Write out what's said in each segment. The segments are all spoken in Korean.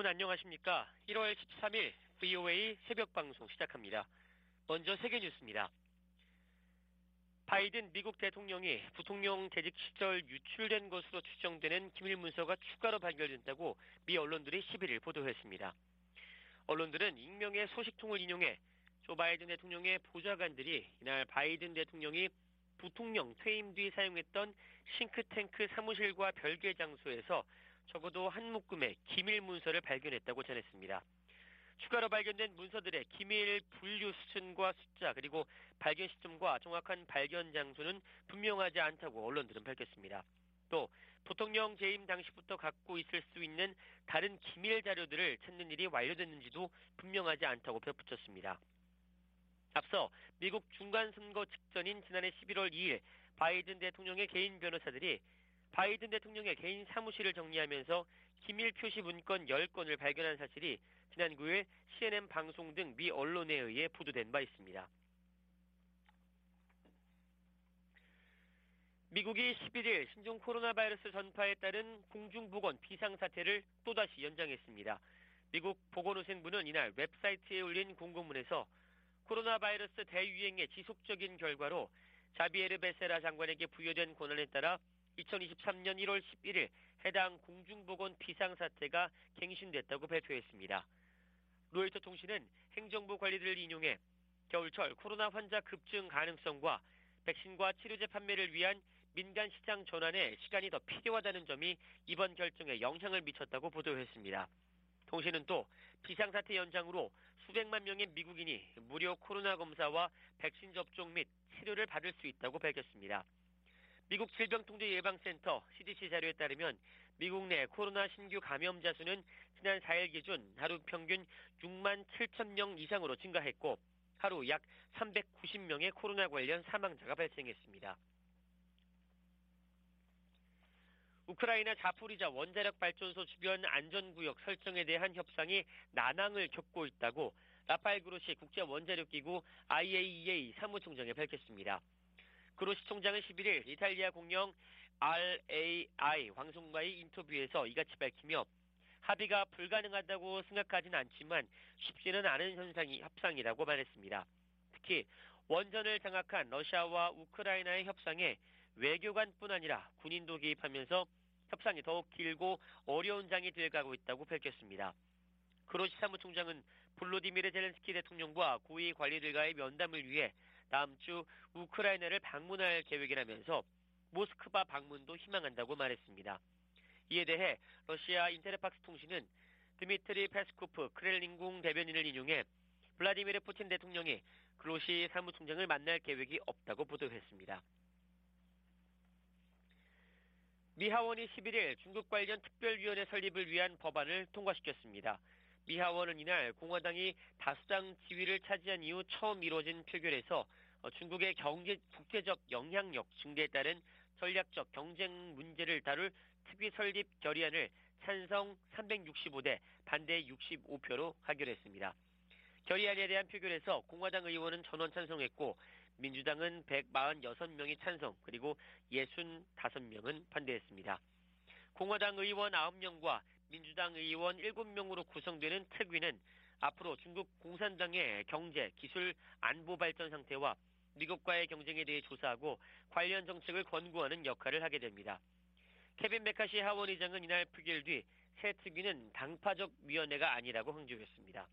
여러분 안녕하십니까? 1월 13일 VOA 새벽 방송 시작합니다. 먼저 세계 뉴스입니다. 바이든 미국 대통령이 부통령 재직 시절 유출된 것으로 추정되는 기밀 문서가 추가로 발견됐다고 미 언론들이 11일 보도했습니다. 언론들은 익명의 소식통을 인용해 조 바이든 대통령의 보좌관들이 이날 바이든 대통령이 부통령 퇴임 뒤 사용했던 싱크탱크 사무실과 별개 장소에서 적어도 한 묶음의 기밀 문서를 발견했다고 전했습니다. 추가로 발견된 문서들의 기밀 분류 수준과 숫자 그리고 발견 시점과 정확한 발견 장소는 분명하지 않다고 언론들은 밝혔습니다. 또 부통령 재임 당시부터 갖고 있을 수 있는 다른 기밀 자료들을 찾는 일이 완료됐는지도 분명하지 않다고 덧붙였습니다. 앞서 미국 중간선거 직전인 지난해 11월 2일 바이든 대통령의 개인 변호사들이 바이든 대통령의 개인 사무실을 정리하면서 기밀 표시 문건 10건을 발견한 사실이 지난 9일 CNN 방송 등 미 언론에 의해 보도된 바 있습니다. 미국이 11일 신종 코로나 바이러스 전파에 따른 공중보건 비상사태를 또다시 연장했습니다. 미국 보건위생부는 이날 웹사이트에 올린 공고문에서 코로나 바이러스 대유행의 지속적인 결과로 자비에르 베세라 장관에게 부여된 권한에 따라 2023년 1월 11일 해당 공중보건 비상사태가 갱신됐다고 발표했습니다. 로이터 통신은 행정부 관리들을 인용해 겨울철 코로나 환자 급증 가능성과 백신과 치료제 판매를 위한 민간 시장 전환에 시간이 더 필요하다는 점이 이번 결정에 영향을 미쳤다고 보도했습니다. 통신은 또 비상사태 연장으로 수백만 명의 미국인이 무료 코로나 검사와 백신 접종 및 치료를 받을 수 있다고 밝혔습니다. 미국 질병통제예방센터 CDC 자료에 따르면 미국 내 코로나 신규 감염자 수는 지난 4일 기준 하루 평균 6만 7천 명 이상으로 증가했고 하루 약 390명의 코로나 관련 사망자가 발생했습니다. 우크라이나 자포리자 원자력 발전소 주변 안전구역 설정에 대한 협상이 난항을 겪고 있다고 라파엘 그로시 국제원자력기구 IAEA 사무총장이 밝혔습니다. 그로시 총장은 11일 이탈리아 공영 RAI 방송과의 인터뷰에서 이같이 밝히며 합의가 불가능하다고 생각하진 않지만 쉽지는 않은 협상이라고 말했습니다. 특히 원전을 장악한 러시아와 우크라이나의 협상에 외교관뿐 아니라 군인도 개입하면서 협상이 더욱 길고 어려운 장이 돼가고 있다고 밝혔습니다. 그로시 사무총장은 볼로디미르 젤렌스키 대통령과 고위 관리들과의 면담을 위해 다음 주 우크라이나를 방문할 계획이라면서 모스크바 방문도 희망한다고 말했습니다. 이에 대해 러시아 인테르팍스 통신은 드미트리 페스코프 크렐린궁 대변인을 인용해 블라디미르 푸틴 대통령이 그로시 사무총장을 만날 계획이 없다고 보도했습니다. 미 하원이 11일 중국 관련 특별위원회 설립을 위한 법안을 통과시켰습니다. 미 하원은 이날 공화당이 다수당 지위를 차지한 이후 처음 이루어진 표결에서 중국의 국제적 영향력 증대에 따른 전략적 경쟁 문제를 다룰 특위 설립 결의안을 찬성 365대 반대 65표로 가결했습니다. 결의안에 대한 표결에서 공화당 의원은 전원 찬성했고 민주당은 146명이 찬성 그리고 65명은 반대했습니다. 공화당 의원 9명과 민주당 의원 7명으로 구성되는 특위는 앞으로 중국 공산당의 경제, 기술, 안보 발전 상태와 미국과의 경쟁에 대해 조사하고 관련 정책을 권고하는 역할을 하게 됩니다. 케빈 메카시 하원 의장은 이날 표결 뒤 새 특위는 당파적 위원회가 아니라고 강조했습니다.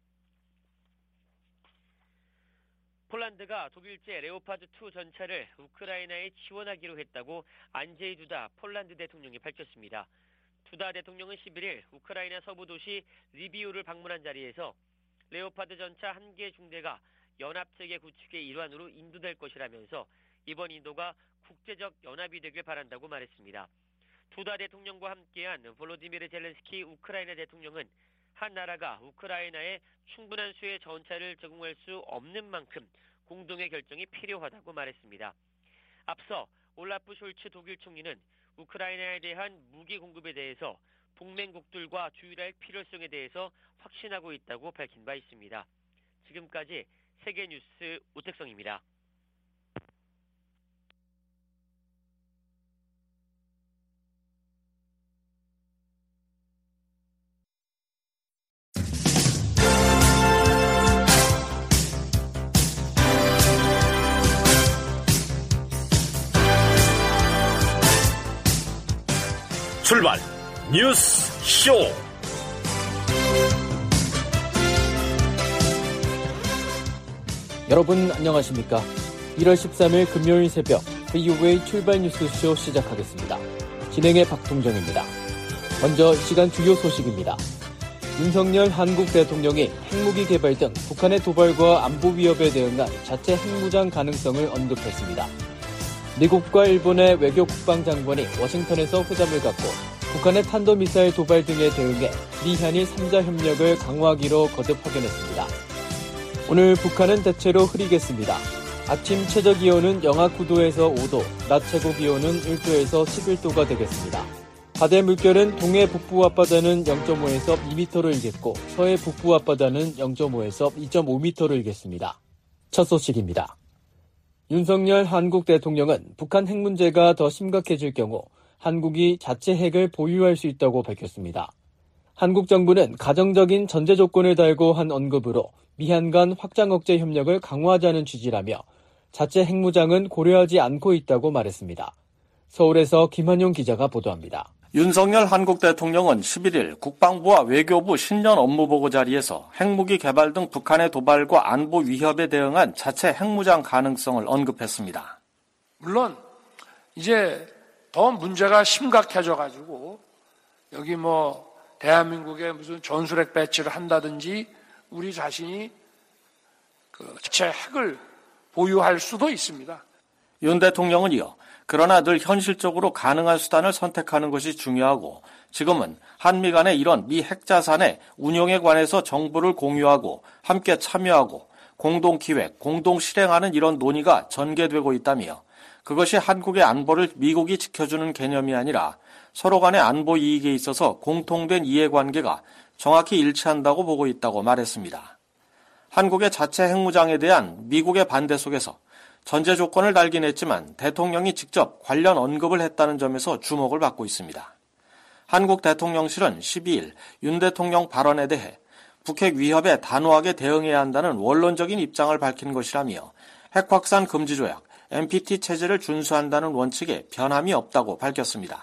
폴란드가 독일제 레오파드2 전차를 우크라이나에 지원하기로 했다고 안제이 두다 폴란드 대통령이 밝혔습니다. 두다 대통령은 11일 우크라이나 서부 도시 리비우를 방문한 자리에서 레오파드 전차 1개 중대가 연합체계 구축의 일환으로 인도될 것이라면서 이번 인도가 국제적 연합이 되길 바란다고 말했습니다. 두다 대통령과 함께한 볼로디미르 젤렌스키 우크라이나 대통령은 한 나라가 우크라이나에 충분한 수의 전차를 제공할 수 없는 만큼 공동의 결정이 필요하다고 말했습니다. 앞서 올라프 숄츠 독일 총리는 우크라이나에 대한 무기 공급에 대해서 동맹국들과 조율할 필요성에 대해서 확신하고 있다고 밝힌 바 있습니다. 지금까지 세계뉴스 오택성입니다. 출발 뉴스 쇼. 여러분 안녕하십니까? 1월 13일 금요일 새벽 VOA 출발 뉴스쇼 시작하겠습니다. 진행의 박동정입니다. 먼저 시간 주요 소식입니다. 윤석열 한국 대통령이 핵무기 개발 등 북한의 도발과 안보 위협에 대응한 자체 핵무장 가능성을 언급했습니다. 미국과 일본의 외교 국방장관이 워싱턴에서 회담을 갖고 북한의 탄도미사일 도발 등에 대응해 미한일 3자 협력을 강화하기로 거듭 확인했습니다. 오늘 북한은 대체로 흐리겠습니다. 아침 최저기온은 영하 9도에서 5도, 낮 최고기온은 1도에서 11도가 되겠습니다. 바다의 물결은 동해 북부 앞바다는 0.5에서 2m를 일겠고 서해 북부 앞바다는 0.5에서 2.5m를 일겠습니다. 첫 소식입니다. 윤석열 한국 대통령은 북한 핵 문제가 더 심각해질 경우 한국이 자체 핵을 보유할 수 있다고 밝혔습니다. 한국 정부는 가정적인 전제 조건을 달고 한 언급으로 미한 간 확장 억제 협력을 강화하자는 취지라며 자체 핵무장은 고려하지 않고 있다고 말했습니다. 서울에서 김한용 기자가 보도합니다. 윤석열 한국 대통령은 11일 국방부와 외교부 신년 업무보고 자리에서 핵무기 개발 등 북한의 도발과 안보 위협에 대응한 자체 핵무장 가능성을 언급했습니다. 물론 이제 더 문제가 심각해져가지고 여기 대한민국에 무슨 전술핵 배치를 한다든지 우리 자신이 자체 핵을 보유할 수도 있습니다. 윤 대통령은 이어 그러나 늘 현실적으로 가능한 수단을 선택하는 것이 중요하고 지금은 한미 간의 이런 미 핵자산의 운용에 관해서 정보를 공유하고 함께 참여하고 공동 기획, 공동 실행하는 이런 논의가 전개되고 있다며 그것이 한국의 안보를 미국이 지켜주는 개념이 아니라 서로 간의 안보 이익에 있어서 공통된 이해관계가 정확히 일치한다고 보고 있다고 말했습니다. 한국의 자체 핵무장에 대한 미국의 반대 속에서 전제 조건을 달긴 했지만 대통령이 직접 관련 언급을 했다는 점에서 주목을 받고 있습니다. 한국 대통령실은 12일 윤 대통령 발언에 대해 북핵 위협에 단호하게 대응해야 한다는 원론적인 입장을 밝힌 것이라며 핵 확산 금지 조약 NPT 체제를 준수한다는 원칙에 변함이 없다고 밝혔습니다.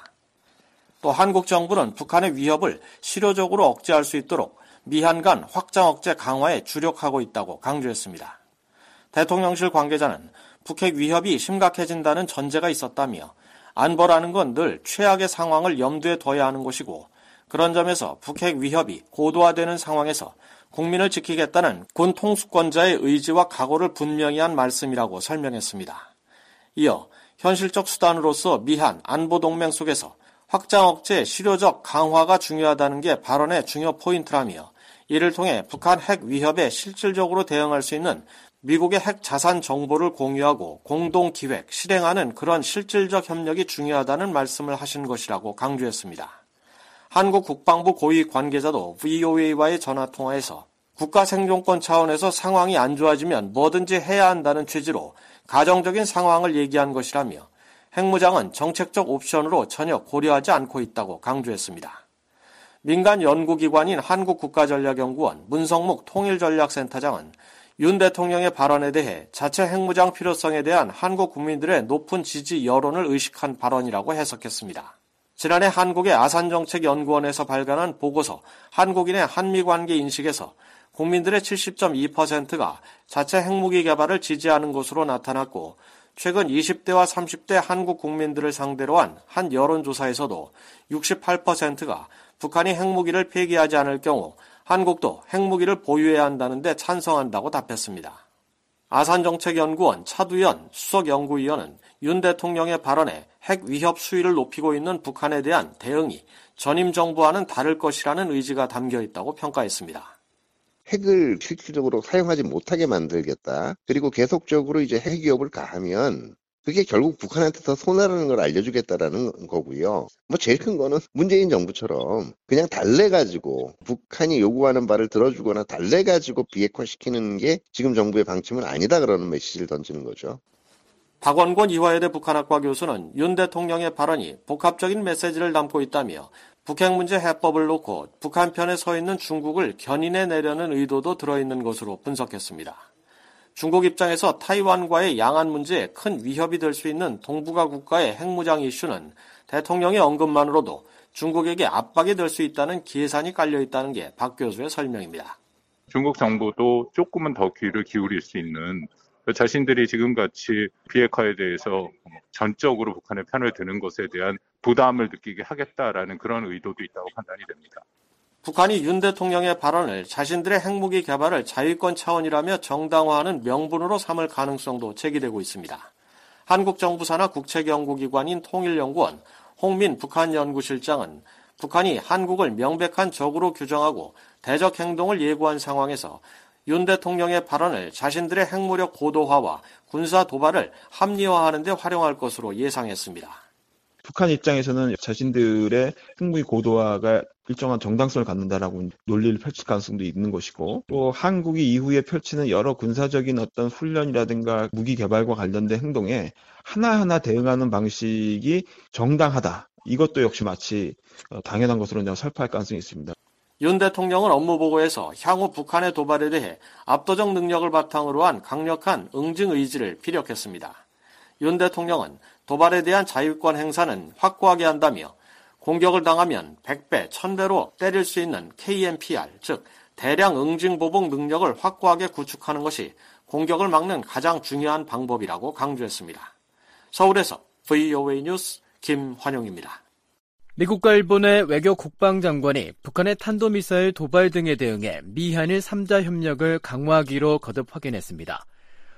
또 한국 정부는 북한의 위협을 실효적으로 억제할 수 있도록 미한 간 확장 억제 강화에 주력하고 있다고 강조했습니다. 대통령실 관계자는 북핵 위협이 심각해진다는 전제가 있었다며 안보라는 건 늘 최악의 상황을 염두에 둬야 하는 것이고 그런 점에서 북핵 위협이 고도화되는 상황에서 국민을 지키겠다는 군 통수권자의 의지와 각오를 분명히 한 말씀이라고 설명했습니다. 이어 현실적 수단으로서 미한 안보동맹 속에서 확장 억제 실효적 강화가 중요하다는 게 발언의 중요 포인트라며 이를 통해 북한 핵 위협에 실질적으로 대응할 수 있는 미국의 핵 자산 정보를 공유하고 공동 기획, 실행하는 그런 실질적 협력이 중요하다는 말씀을 하신 것이라고 강조했습니다. 한국 국방부 고위 관계자도 VOA와의 전화통화에서 국가 생존권 차원에서 상황이 안 좋아지면 뭐든지 해야 한다는 취지로 가정적인 상황을 얘기한 것이라며 핵무장은 정책적 옵션으로 전혀 고려하지 않고 있다고 강조했습니다. 민간 연구기관인 한국국가전략연구원 문성묵 통일전략센터장은 윤 대통령의 발언에 대해 자체 핵무장 필요성에 대한 한국 국민들의 높은 지지 여론을 의식한 발언이라고 해석했습니다. 지난해 한국의 아산정책연구원에서 발간한 보고서 한국인의 한미관계 인식에서 국민들의 70.2%가 자체 핵무기 개발을 지지하는 것으로 나타났고 최근 20대와 30대 한국 국민들을 상대로 한 여론조사에서도 68%가 북한이 핵무기를 폐기하지 않을 경우 한국도 핵무기를 보유해야 한다는 데 찬성한다고 답했습니다. 아산정책연구원 차두연 수석연구위원은 윤 대통령의 발언에 핵 위협 수위를 높이고 있는 북한에 대한 대응이 전임 정부와는 다를 것이라는 의지가 담겨 있다고 평가했습니다. 핵을 실질적으로 사용하지 못하게 만들겠다. 그리고 계속적으로 이제 핵 위협을 가하면 그게 결국 북한한테 더 손해라는 걸 알려주겠다라는 거고요. 제일 큰 거는 문재인 정부처럼 그냥 달래가지고 북한이 요구하는 바를 들어주거나 달래가지고 비핵화시키는 게 지금 정부의 방침은 아니다 그러는 메시지를 던지는 거죠. 박원권 이화여대 북한학과 교수는 윤 대통령의 발언이 복합적인 메시지를 담고 있다며 북핵 문제 해법을 놓고 북한 편에 서 있는 중국을 견인해 내려는 의도도 들어있는 것으로 분석했습니다. 중국 입장에서 타이완과의 양안 문제에 큰 위협이 될 수 있는 동북아 국가의 핵무장 이슈는 대통령의 언급만으로도 중국에게 압박이 될 수 있다는 계산이 깔려 있다는 게 박 교수의 설명입니다. 중국 정부도 조금은 더 귀를 기울일 수 있는, 자신들이 지금같이 비핵화에 대해서 전적으로 북한의 편을 드는 것에 대한 부담을 느끼게 하겠다라는 그런 의도도 있다고 판단이 됩니다. 북한이 윤 대통령의 발언을 자신들의 핵무기 개발을 자위권 차원이라며 정당화하는 명분으로 삼을 가능성도 제기되고 있습니다. 한국 정부 산하 국책연구기관인 통일연구원 홍민 북한연구실장은 북한이 한국을 명백한 적으로 규정하고 대적 행동을 예고한 상황에서 윤 대통령의 발언을 자신들의 핵무력 고도화와 군사 도발을 합리화하는 데 활용할 것으로 예상했습니다. 북한 입장에서는 자신들의 핵무기 고도화가 일정한 정당성을 갖는다라고 논리를 펼칠 가능성도 있는 것이고, 또 한국이 이후에 펼치는 여러 군사적인 어떤 훈련이라든가 무기 개발과 관련된 행동에 하나하나 대응하는 방식이 정당하다. 이것도 역시 마치 당연한 것으로 설파할 가능성이 있습니다. 윤 대통령은 업무보고에서 향후 북한의 도발에 대해 압도적 능력을 바탕으로 한 강력한 응징 의지를 피력했습니다. 윤 대통령은 도발에 대한 자유권 행사는 확고하게 한다며 공격을 당하면 100배, 1000배로 때릴 수 있는 KMPR, 즉 대량 응징 보복 능력을 확고하게 구축하는 것이 공격을 막는 가장 중요한 방법이라고 강조했습니다. 서울에서 VOA 뉴스 김환용입니다. 미국과 일본의 외교 국방장관이 북한의 탄도미사일 도발 등에 대응해 미한일 3자 협력을 강화하기로 거듭 확인했습니다.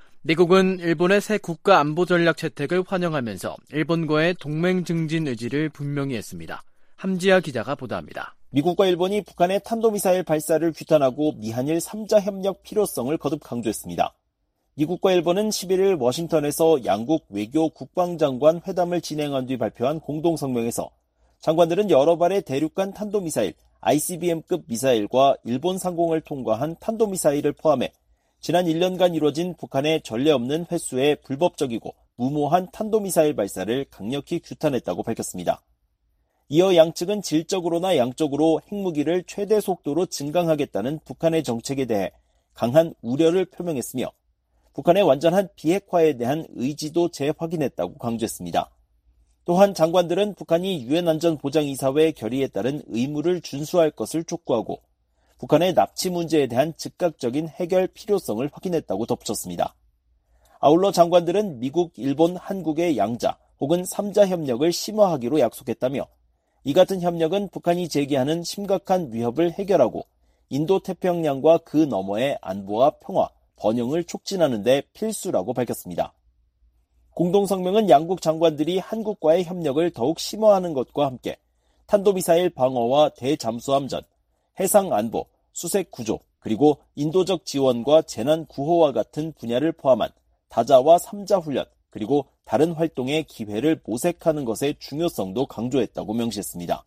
미국은 일본의 새 국가 안보 전략 채택을 환영하면서 일본과의 동맹 증진 의지를 분명히 했습니다. 함지아 기자가 보도합니다. 미국과 일본이 북한의 탄도미사일 발사를 규탄하고 미한일 3자 협력 필요성을 거듭 강조했습니다. 미국과 일본은 11일 워싱턴에서 양국 외교 국방장관 회담을 진행한 뒤 발표한 공동성명에서 장관들은 여러 발의 대륙간 탄도미사일, ICBM급 미사일과 일본 상공을 통과한 탄도미사일을 포함해 지난 1년간 이루어진 북한의 전례 없는 횟수의 불법적이고 무모한 탄도미사일 발사를 강력히 규탄했다고 밝혔습니다. 이어 양측은 질적으로나 양적으로 핵무기를 최대 속도로 증강하겠다는 북한의 정책에 대해 강한 우려를 표명했으며 북한의 완전한 비핵화에 대한 의지도 재확인했다고 강조했습니다. 또한 장관들은 북한이 유엔 안전보장이사회 결의에 따른 의무를 준수할 것을 촉구하고 북한의 납치 문제에 대한 즉각적인 해결 필요성을 확인했다고 덧붙였습니다. 아울러 장관들은 미국, 일본, 한국의 양자 혹은 3자 협력을 심화하기로 약속했다며 이 같은 협력은 북한이 제기하는 심각한 위협을 해결하고 인도태평양과 그 너머의 안보와 평화, 번영을 촉진하는 데 필수라고 밝혔습니다. 공동성명은 양국 장관들이 한국과의 협력을 더욱 심화하는 것과 함께 탄도미사일 방어와 대잠수함전, 해상안보, 수색구조, 그리고 인도적 지원과 재난구호와 같은 분야를 포함한 다자와 3자 훈련, 그리고 다른 활동의 기회를 모색하는 것의 중요성도 강조했다고 명시했습니다.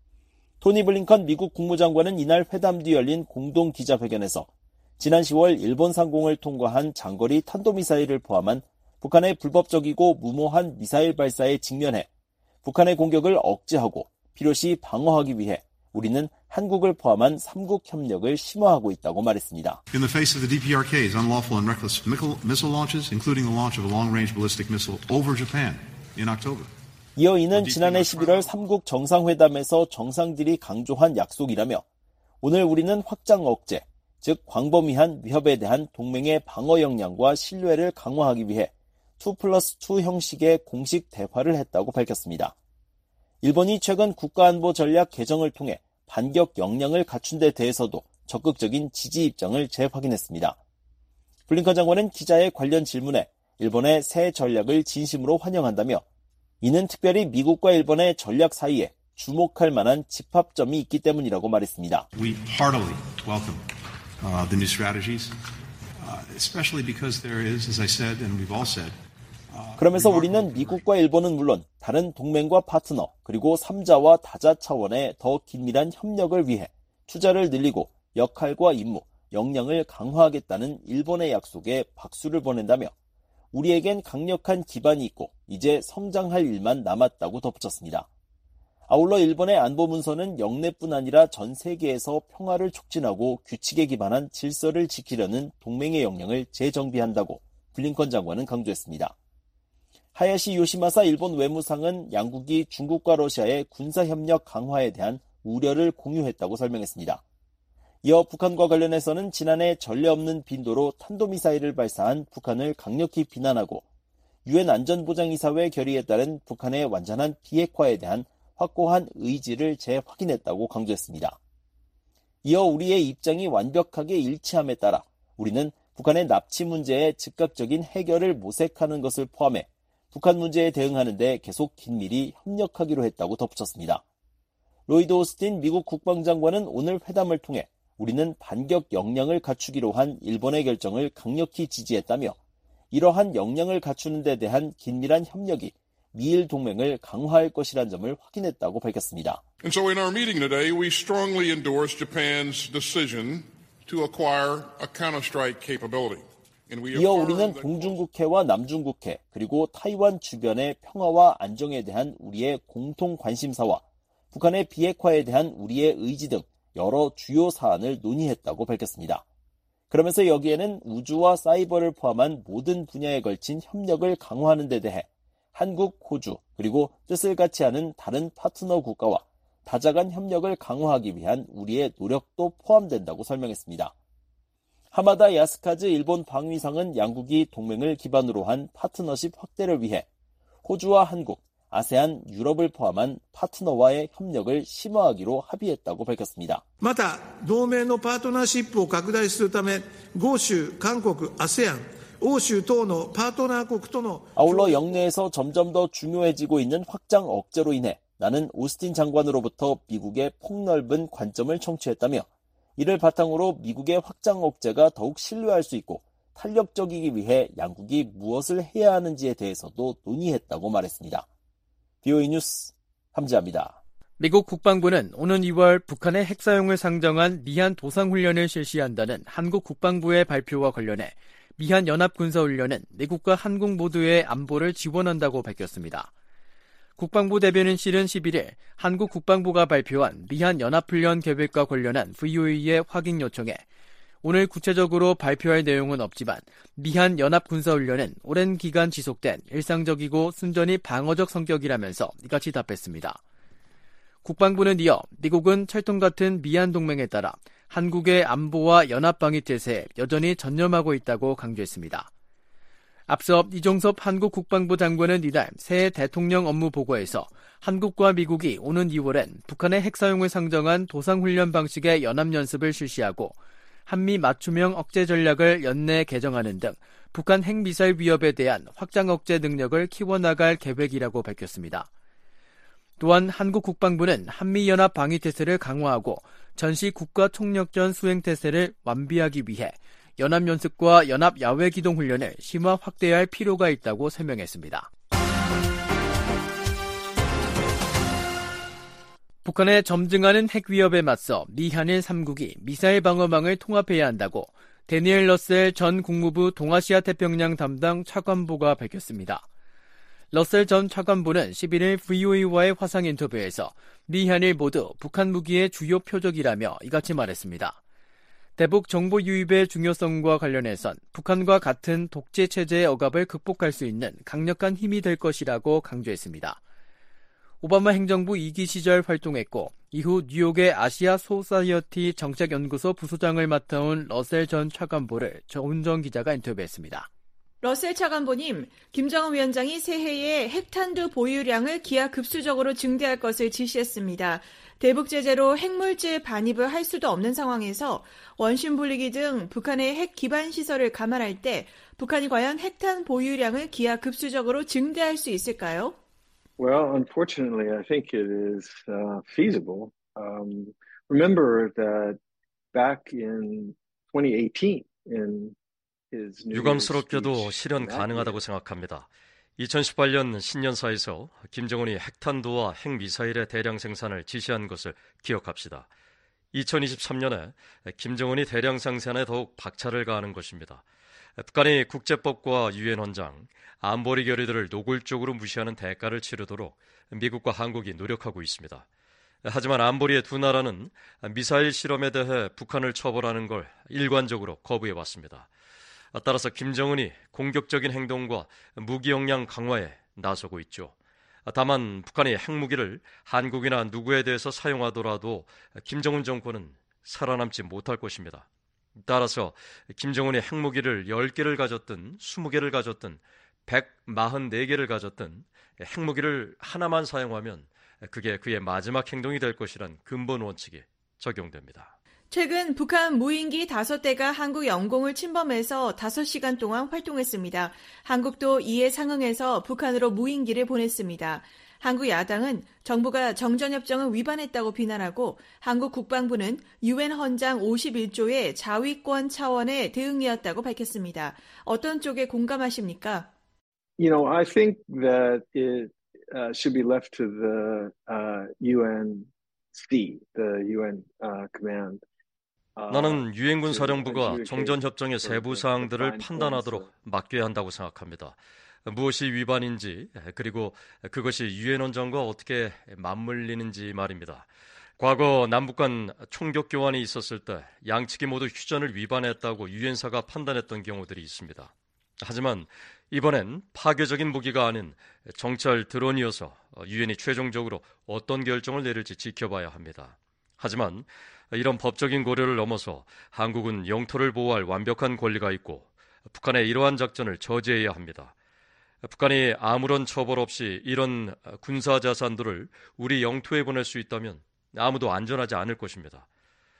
토니 블링컨 미국 국무장관은 이날 회담 뒤 열린 공동 기자회견에서 지난 10월 일본 상공을 통과한 장거리 탄도미사일을 포함한 북한의 불법적이고 무모한 미사일 발사에 직면해 북한의 공격을 억제하고 필요시 방어하기 위해 우리는 한국을 포함한 3국 협력을 심화하고 있다고 말했습니다. In the face of the DPRK's unlawful and reckless missile launches, including the launch of a long-range ballistic missile over Japan in October. 이어 이는 지난해 11월 3국 정상회담에서 정상들이 강조한 약속이라며 오늘 우리는 확장 억제, 즉 광범위한 위협에 대한 동맹의 방어 역량과 신뢰를 강화하기 위해 2+2 형식의 공식 대화를 했다고 밝혔습니다. 일본이 최근 국가안보 전략 개정을 통해 반격 역량을 갖춘 데 대해서도 적극적인 지지 입장을 재확인했습니다. 블링컨 장관은 기자의 관련 질문에 일본의 새 전략을 진심으로 환영한다며 이는 특별히 미국과 일본의 전략 사이에 주목할 만한 집합점이 있기 때문이라고 말했습니다. We heartily welcome the new strategies, especially because there is, as I said, and we've all said, 그러면서 우리는 미국과 일본은 물론 다른 동맹과 파트너 그리고 3자와 다자 차원의 더 긴밀한 협력을 위해 투자를 늘리고 역할과 임무, 역량을 강화하겠다는 일본의 약속에 박수를 보낸다며 우리에겐 강력한 기반이 있고 이제 성장할 일만 남았다고 덧붙였습니다. 아울러 일본의 안보 문서는 영내뿐 아니라 전 세계에서 평화를 촉진하고 규칙에 기반한 질서를 지키려는 동맹의 역량을 재정비한다고 블링컨 장관은 강조했습니다. 하야시 요시마사 일본 외무상은 양국이 중국과 러시아의 군사협력 강화에 대한 우려를 공유했다고 설명했습니다. 이어 북한과 관련해서는 지난해 전례 없는 빈도로 탄도미사일을 발사한 북한을 강력히 비난하고 유엔 안전보장이사회 결의에 따른 북한의 완전한 비핵화에 대한 확고한 의지를 재확인했다고 강조했습니다. 이어 우리의 입장이 완벽하게 일치함에 따라 우리는 북한의 납치 문제의 즉각적인 해결을 모색하는 것을 포함해 북한 문제에 대응하는 데 계속 긴밀히 협력하기로 했다고 덧붙였습니다. 로이드 오스틴 미국 국방장관은 오늘 회담을 통해 우리는 반격 역량을 갖추기로 한 일본의 결정을 강력히 지지했다며 이러한 역량을 갖추는 데 대한 긴밀한 협력이 미일 동맹을 강화할 것이란 점을 확인했다고 밝혔습니다. And so in our meeting today, we strongly endorse Japan's decision to acquire a counterstrike capability. 이어 우리는 동중국해와 남중국해 그리고 타이완 주변의 평화와 안정에 대한 우리의 공통 관심사와 북한의 비핵화에 대한 우리의 의지 등 여러 주요 사안을 논의했다고 밝혔습니다. 그러면서 여기에는 우주와 사이버를 포함한 모든 분야에 걸친 협력을 강화하는 데 대해 한국, 호주, 그리고 뜻을 같이 하는 다른 파트너 국가와 다자간 협력을 강화하기 위한 우리의 노력도 포함된다고 설명했습니다. 하마다 야스카즈 일본 방위상은 양국이 동맹을 기반으로 한 파트너십 확대를 위해 호주와 한국, 아세안, 유럽을 포함한 파트너와의 협력을 심화하기로 합의했다고 밝혔습니다. また同盟のパートナーシップを拡大するため豪州、韓国、ASEAN、欧州等のパートナー国との 아울러 영내에서 점점 더 중요해지고 있는 확장 억제로 인해 나는 오스틴 장관으로부터 미국의 폭넓은 관점을 청취했다며 이를 바탕으로 미국의 확장 억제가 더욱 신뢰할 수 있고 탄력적이기 위해 양국이 무엇을 해야 하는지에 대해서도 논의했다고 말했습니다. BOE 뉴스 함지아입니다. 미국 국방부는 오는 2월 북한의 핵 사용을 상정한 미한 도상훈련을 실시한다는 한국 국방부의 발표와 관련해 미한 연합군사훈련은 미국과 한국 모두의 안보를 지원한다고 밝혔습니다. 국방부 대변인 실은 11일 한국 국방부가 발표한 미한 연합훈련 계획과 관련한 VOA의 확인 요청에 오늘 구체적으로 발표할 내용은 없지만 미한 연합군사훈련은 오랜 기간 지속된 일상적이고 순전히 방어적 성격이라면서 이같이 답했습니다. 국방부는 이어 미국은 찰통 같은 미한 동맹에 따라 한국의 안보와 연합방위태세에 여전히 전념하고 있다고 강조했습니다. 앞서 이종섭 한국 국방부 장관은 이날 새 대통령 업무 보고에서 한국과 미국이 오는 2월엔 북한의 핵 사용을 상정한 도상훈련 방식의 연합연습을 실시하고 한미 맞춤형 억제 전략을 연내 개정하는 등 북한 핵미사일 위협에 대한 확장 억제 능력을 키워나갈 계획이라고 밝혔습니다. 또한 한국 국방부는 한미연합 방위태세를 강화하고 전시 국가총력전 수행태세를 완비하기 위해 연합연습과 연합야외기동훈련을 심화 확대할 필요가 있다고 설명했습니다. 북한의 점증하는 핵 위협에 맞서 미, 한일 3국이 미사일 방어망을 통합해야 한다고 데니엘 러셀 전 국무부 동아시아 태평양 담당 차관보가 밝혔습니다. 러셀 전 차관보는 11일 VOA와의 화상 인터뷰에서 미, 한일 모두 북한 무기의 주요 표적이라며 이같이 말했습니다. 대북 정보 유입의 중요성과 관련해선 북한과 같은 독재 체제의 억압을 극복할 수 있는 강력한 힘이 될 것이라고 강조했습니다. 오바마 행정부 2기 시절 활동했고 이후 뉴욕의 아시아 소사이어티 정책연구소 부소장을 맡아온 러셀 전 차관보를 조은정 기자가 인터뷰했습니다. 러셀 차관보님, 김정은 위원장이 새해에 핵탄두 보유량을 기하급수적으로 증대할 것을 지시했습니다. 대북 제재로 핵물질 반입을 할 수도 없는 상황에서 원심 분리기 등 북한의 핵 기반 시설을 감안할 때 북한이 과연 핵탄 보유량을 기하급수적으로 증대할 수 있을까요? Well, unfortunately, I think it is feasible. Remember that back in 2018, in his New Year's 유감스럽게도 speech, 실현 가능하다고 생각합니다. 2018년 신년사에서 김정은이 핵탄두와 핵미사일의 대량 생산을 지시한 것을 기억합시다. 2023년에 김정은이 대량 생산에 더욱 박차를 가하는 것입니다. 북한이 국제법과 유엔 헌장, 안보리 결의들을 노골적으로 무시하는 대가를 치르도록 미국과 한국이 노력하고 있습니다. 하지만 안보리의 두 나라는 미사일 실험에 대해 북한을 처벌하는 걸 일관적으로 거부해왔습니다. 따라서 김정은이 공격적인 행동과 무기 역량 강화에 나서고 있죠. 다만 북한이 핵무기를 한국이나 누구에 대해서 사용하더라도 김정은 정권은 살아남지 못할 것입니다. 따라서 김정은이 핵무기를 10개를 가졌든 20개를 가졌든 144개를 가졌든 핵무기를 하나만 사용하면 그게 그의 마지막 행동이 될 것이란 근본 원칙이 적용됩니다. 최근 북한 무인기 5대가 한국 영공을 침범해서 5시간 동안 활동했습니다. 한국도 이에 상응해서 북한으로 무인기를 보냈습니다. 한국 야당은 정부가 정전협정을 위반했다고 비난하고 한국 국방부는 유엔 헌장 51조의 자위권 차원의 대응이었다고 밝혔습니다. 어떤 쪽에 공감하십니까? I think that it should be left to the UNC, the UN command. 나는 유엔군 사령부가 정전협정의 세부 사항들을 판단하도록 맡겨야 한다고 생각합니다. 무엇이 위반인지 그리고 그것이 유엔 헌장과 어떻게 맞물리는지 말입니다. 과거 남북 간 총격 교환이 있었을 때 양측이 모두 휴전을 위반했다고 유엔사가 판단했던 경우들이 있습니다. 하지만 이번엔 파괴적인 무기가 아닌 정찰 드론이어서 유엔이 최종적으로 어떤 결정을 내릴지 지켜봐야 합니다. 하지만 이런 법적인 고려를 넘어서 한국은 영토를 보호할 완벽한 권리가 있고 북한의 이러한 작전을 저지해야 합니다. 북한이 아무런 처벌 없이 이런 군사 자산들을 우리 영토에 보낼 수 있다면 아무도 안전하지 않을 것입니다.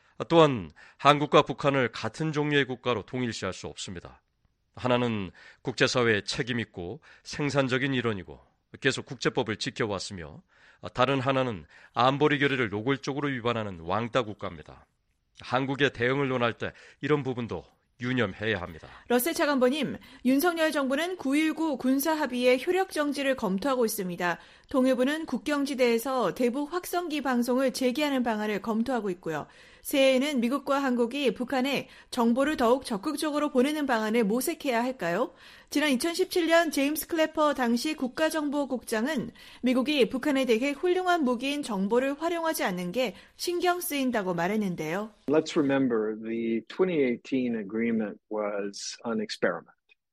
또한 한국과 북한을 같은 종류의 국가로 동일시할 수 없습니다. 하나는 국제사회의 책임있고 생산적인 일원이고 계속 국제법을 지켜왔으며 다른 하나는 안보리 결의를 노골적으로 위반하는 왕따 국가입니다. 한국의 대응을 논할 때 이런 부분도 유념해야 합니다. 러셀 차관보님, 윤석열 정부는 9.19 군사합의의 효력 정지를 검토하고 있습니다. 통일부는 국경지대에서 대북 확성기 방송을 재개하는 방안을 검토하고 있고요. 새해에는 미국과 한국이 북한에 정보를 더욱 적극적으로 보내는 방안을 모색해야 할까요? 지난 2017년 제임스 클래퍼 당시 국가정보국장은 미국이 북한에 대해 훌륭한 무기인 정보를 활용하지 않는 게 신경 쓰인다고 말했는데요. Let's remember the 2018 agreement was an experiment.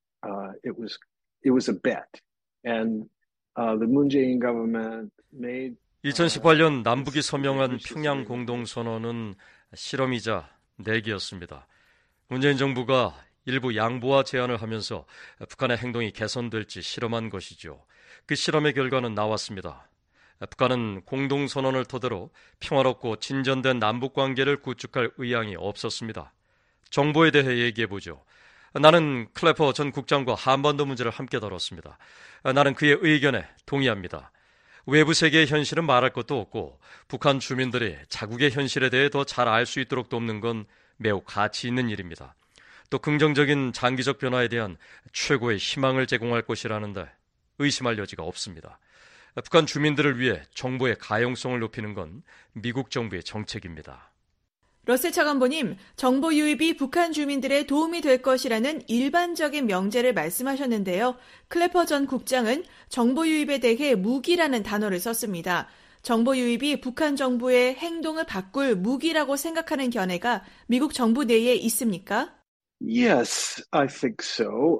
It was a bet. And the Moon Jae-in government made 2018년 남북이 서명한 평양 공동선언은 실험이자 내기였습니다. 문재인 정부가 일부 양보와 제안을 하면서 북한의 행동이 개선될지 실험한 것이죠. 그 실험의 결과는 나왔습니다. 북한은 공동선언을 토대로 평화롭고 진전된 남북관계를 구축할 의향이 없었습니다. 정보에 대해 얘기해보죠. 나는 클래퍼 전 국장과 한반도 문제를 함께 다뤘습니다. 나는 그의 의견에 동의합니다. 외부 세계의 현실은 말할 것도 없고 북한 주민들이 자국의 현실에 대해 더 잘 알 수 있도록 돕는 건 매우 가치 있는 일입니다. 또 긍정적인 장기적 변화에 대한 최고의 희망을 제공할 것이라는데 의심할 여지가 없습니다. 북한 주민들을 위해 정보의 가용성을 높이는 건 미국 정부의 정책입니다. 러셀 차관보님, 정보 유입이 북한 주민들의 도움이 될 것이라는 일반적인 명제를 말씀하셨는데요. 클래퍼 전 국장은 정보 유입에 대해 무기라는 단어를 썼습니다. 정보 유입이 북한 정부의 행동을 바꿀 무기라고 생각하는 견해가 미국 정부 내에 있습니까? Yes, I think so.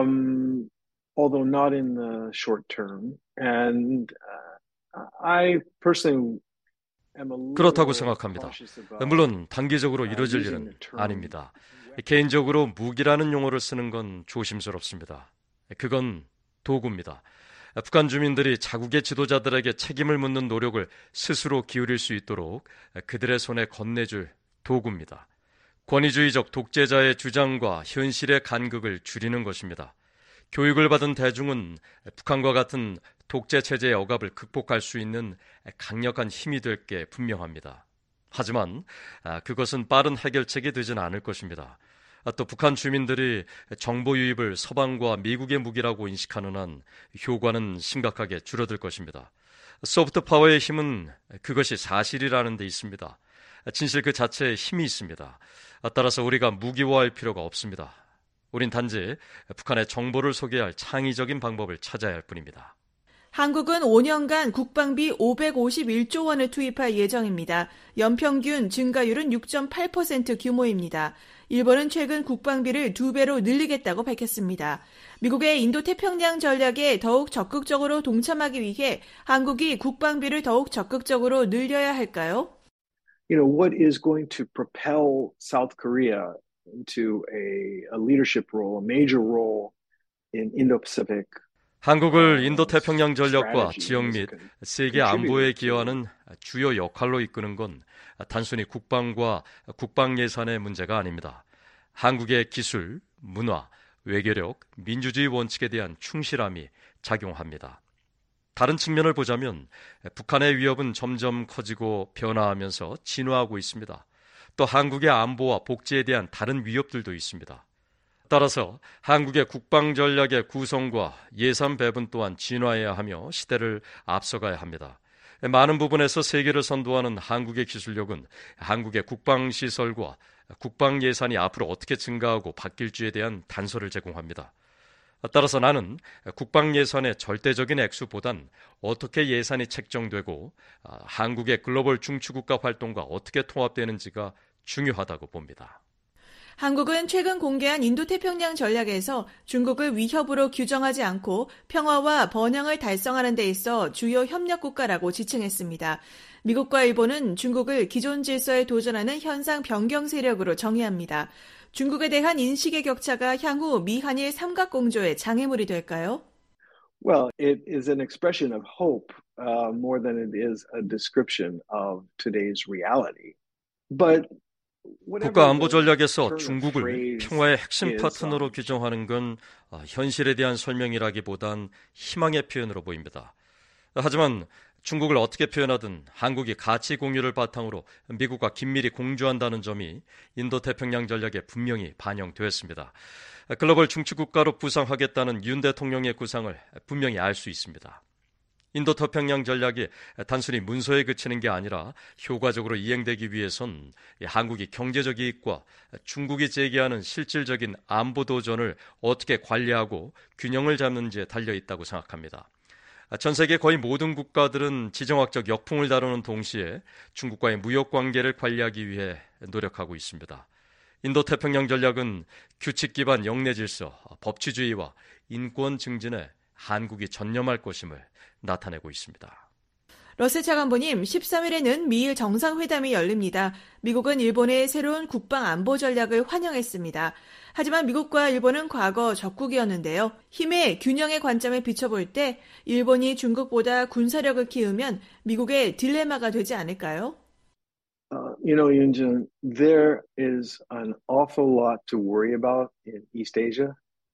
Although not in the short term. And I personally 그렇다고 생각합니다. 물론 단기적으로 이루어질 일은 아닙니다. 개인적으로 무기라는 용어를 쓰는 건 조심스럽습니다. 그건 도구입니다. 북한 주민들이 자국의 지도자들에게 책임을 묻는 노력을 스스로 기울일 수 있도록 그들의 손에 건네줄 도구입니다. 권위주의적 독재자의 주장과 현실의 간극을 줄이는 것입니다. 교육을 받은 대중은 북한과 같은 독재 체제의 억압을 극복할 수 있는 강력한 힘이 될 게 분명합니다. 하지만 그것은 빠른 해결책이 되지는 않을 것입니다. 또 북한 주민들이 정보 유입을 서방과 미국의 무기라고 인식하는 한 효과는 심각하게 줄어들 것입니다. 소프트 파워의 힘은 그것이 사실이라는 데 있습니다. 진실 그 자체에 힘이 있습니다. 따라서 우리가 무기화할 필요가 없습니다. 우린 단지 북한의 정보를 소개할 창의적인 방법을 찾아야 할 뿐입니다. 한국은 5년간 국방비 551조 원을 투입할 예정입니다. 연평균 증가율은 6.8% 규모입니다. 일본은 최근 국방비를 2배로 늘리겠다고 밝혔습니다. 미국의 인도태평양 전략에 더욱 적극적으로 동참하기 위해 한국이 국방비를 더욱 적극적으로 늘려야 할까요? What is going to propel South Korea into a leadership role, a major role in Indo-Pacific? 한국을 인도태평양 전략과 지역 및 세계 안보에 기여하는 주요 역할로 이끄는 건 단순히 국방과 국방 예산의 문제가 아닙니다. 한국의 기술, 문화, 외교력, 민주주의 원칙에 대한 충실함이 작용합니다. 다른 측면을 보자면 북한의 위협은 점점 커지고 변화하면서 진화하고 있습니다. 또 한국의 안보와 복지에 대한 다른 위협들도 있습니다. 따라서 한국의 국방 전략의 구성과 예산 배분 또한 진화해야 하며 시대를 앞서가야 합니다. 많은 부분에서 세계를 선도하는 한국의 기술력은 한국의 국방 시설과 국방 예산이 앞으로 어떻게 증가하고 바뀔지에 대한 단서를 제공합니다. 따라서 나는 국방 예산의 절대적인 액수보단 어떻게 예산이 책정되고 한국의 글로벌 중추국가 활동과 어떻게 통합되는지가 중요하다고 봅니다. 한국은 최근 공개한 인도태평양 전략에서 중국을 위협으로 규정하지 않고 평화와 번영을 달성하는 데 있어 주요 협력국가라고 지칭했습니다. 미국과 일본은 중국을 기존 질서에 도전하는 현상 변경 세력으로 정의합니다. 중국에 대한 인식의 격차가 향후 미한일 삼각공조의 장애물이 될까요? Well, it is an expression of hope more than it is a description of today's reality. But 국가안보 전략에서 중국을 평화의 핵심 파트너로 규정하는 건 현실에 대한 설명이라기보단 희망의 표현으로 보입니다. 하지만 중국을 어떻게 표현하든 한국이 가치 공유를 바탕으로 미국과 긴밀히 공조한다는 점이 인도태평양 전략에 분명히 반영되었습니다. 글로벌 중추국가로 부상하겠다는 윤 대통령의 구상을 분명히 알 수 있습니다. 인도태평양 전략이 단순히 문서에 그치는 게 아니라 효과적으로 이행되기 위해선 한국이 경제적 이익과 중국이 제기하는 실질적인 안보 도전을 어떻게 관리하고 균형을 잡는지에 달려있다고 생각합니다. 전 세계 거의 모든 국가들은 지정학적 역풍을 다루는 동시에 중국과의 무역 관계를 관리하기 위해 노력하고 있습니다. 인도태평양 전략은 규칙 기반 영내 질서, 법치주의와 인권 증진에 한국이 전념할 것임을 나타내고 있습니다. 러셀 차관보님, 13일에는 미일 정상회담이 열립니다. 미국은 일본의 새로운 국방 안보 전략을 환영했습니다. 하지만 미국과 일본은 과거 적국이었는데요. 힘의 균형의 관점에 비춰볼 때 일본이 중국보다 군사력을 키우면 미국의 딜레마가 되지 않을까요? Yoonjun, there is an awful lot to worry about in East Asia,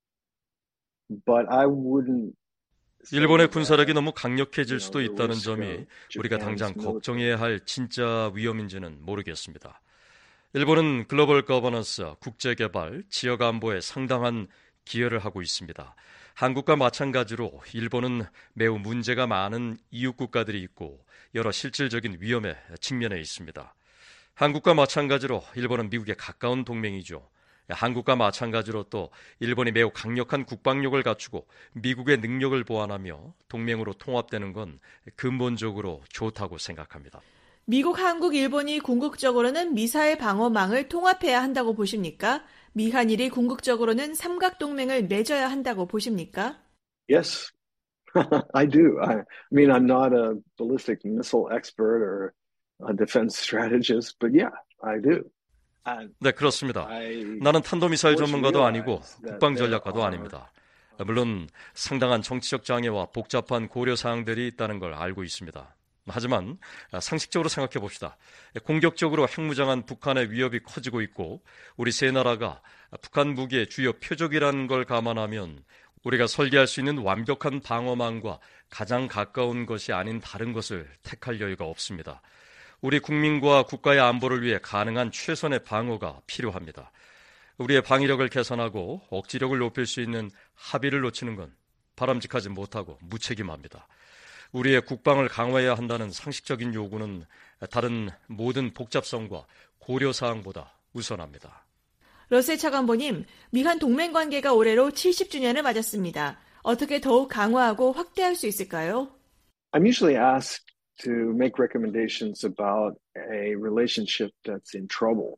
but I wouldn't. 일본의 군사력이 너무 강력해질 수도 있다는 점이 우리가 당장 걱정해야 할 진짜 위험인지는 모르겠습니다. 일본은 글로벌 거버넌스, 국제개발, 지역 안보에 상당한 기여를 하고 있습니다. 한국과 마찬가지로 일본은 매우 문제가 많은 이웃 국가들이 있고 여러 실질적인 위험에 직면해 있습니다. 한국과 마찬가지로 일본은 미국에 가까운 동맹이죠. 한국과 마찬가지로 또 일본이 매우 강력한 국방력을 갖추고 미국의 능력을 보완하며 동맹으로 통합되는 건 근본적으로 좋다고 생각합니다. 미국, 한국, 일본이 궁극적으로는 미사일 방어망을 통합해야 한다고 보십니까? 미한일이 궁극적으로는 삼각동맹을 맺어야 한다고 보십니까? Yes, I do. I mean, I'm not a ballistic missile expert or a defense strategist, but yeah, I do. 네, 그렇습니다. 나는 탄도미사일 전문가도 아니고 국방전략가도 아닙니다. 물론 상당한 정치적 장애와 복잡한 고려사항들이 있다는 걸 알고 있습니다. 하지만 상식적으로 생각해 봅시다. 공격적으로 핵무장한 북한의 위협이 커지고 있고 우리 세 나라가 북한 무기의 주요 표적이라는 걸 감안하면 우리가 설계할 수 있는 완벽한 방어망과 가장 가까운 것이 아닌 다른 것을 택할 여유가 없습니다. 우리 국민과 국가의 안보를 위해 가능한 최선의 방어가 필요합니다. 우리의 방위력을 개선하고 억지력을 높일 수 있는 합의를 놓치는 건 바람직하지 못하고 무책임합니다. 우리의 국방을 강화해야 한다는 상식적인 요구는 다른 모든 복잡성과 고려사항보다 우선합니다. 러셀 차관보님, 미한 동맹관계가 올해로 70주년을 맞았습니다. 어떻게 더욱 강화하고 확대할 수 있을까요? I'm usually asked to make recommendations about a relationship that's in trouble.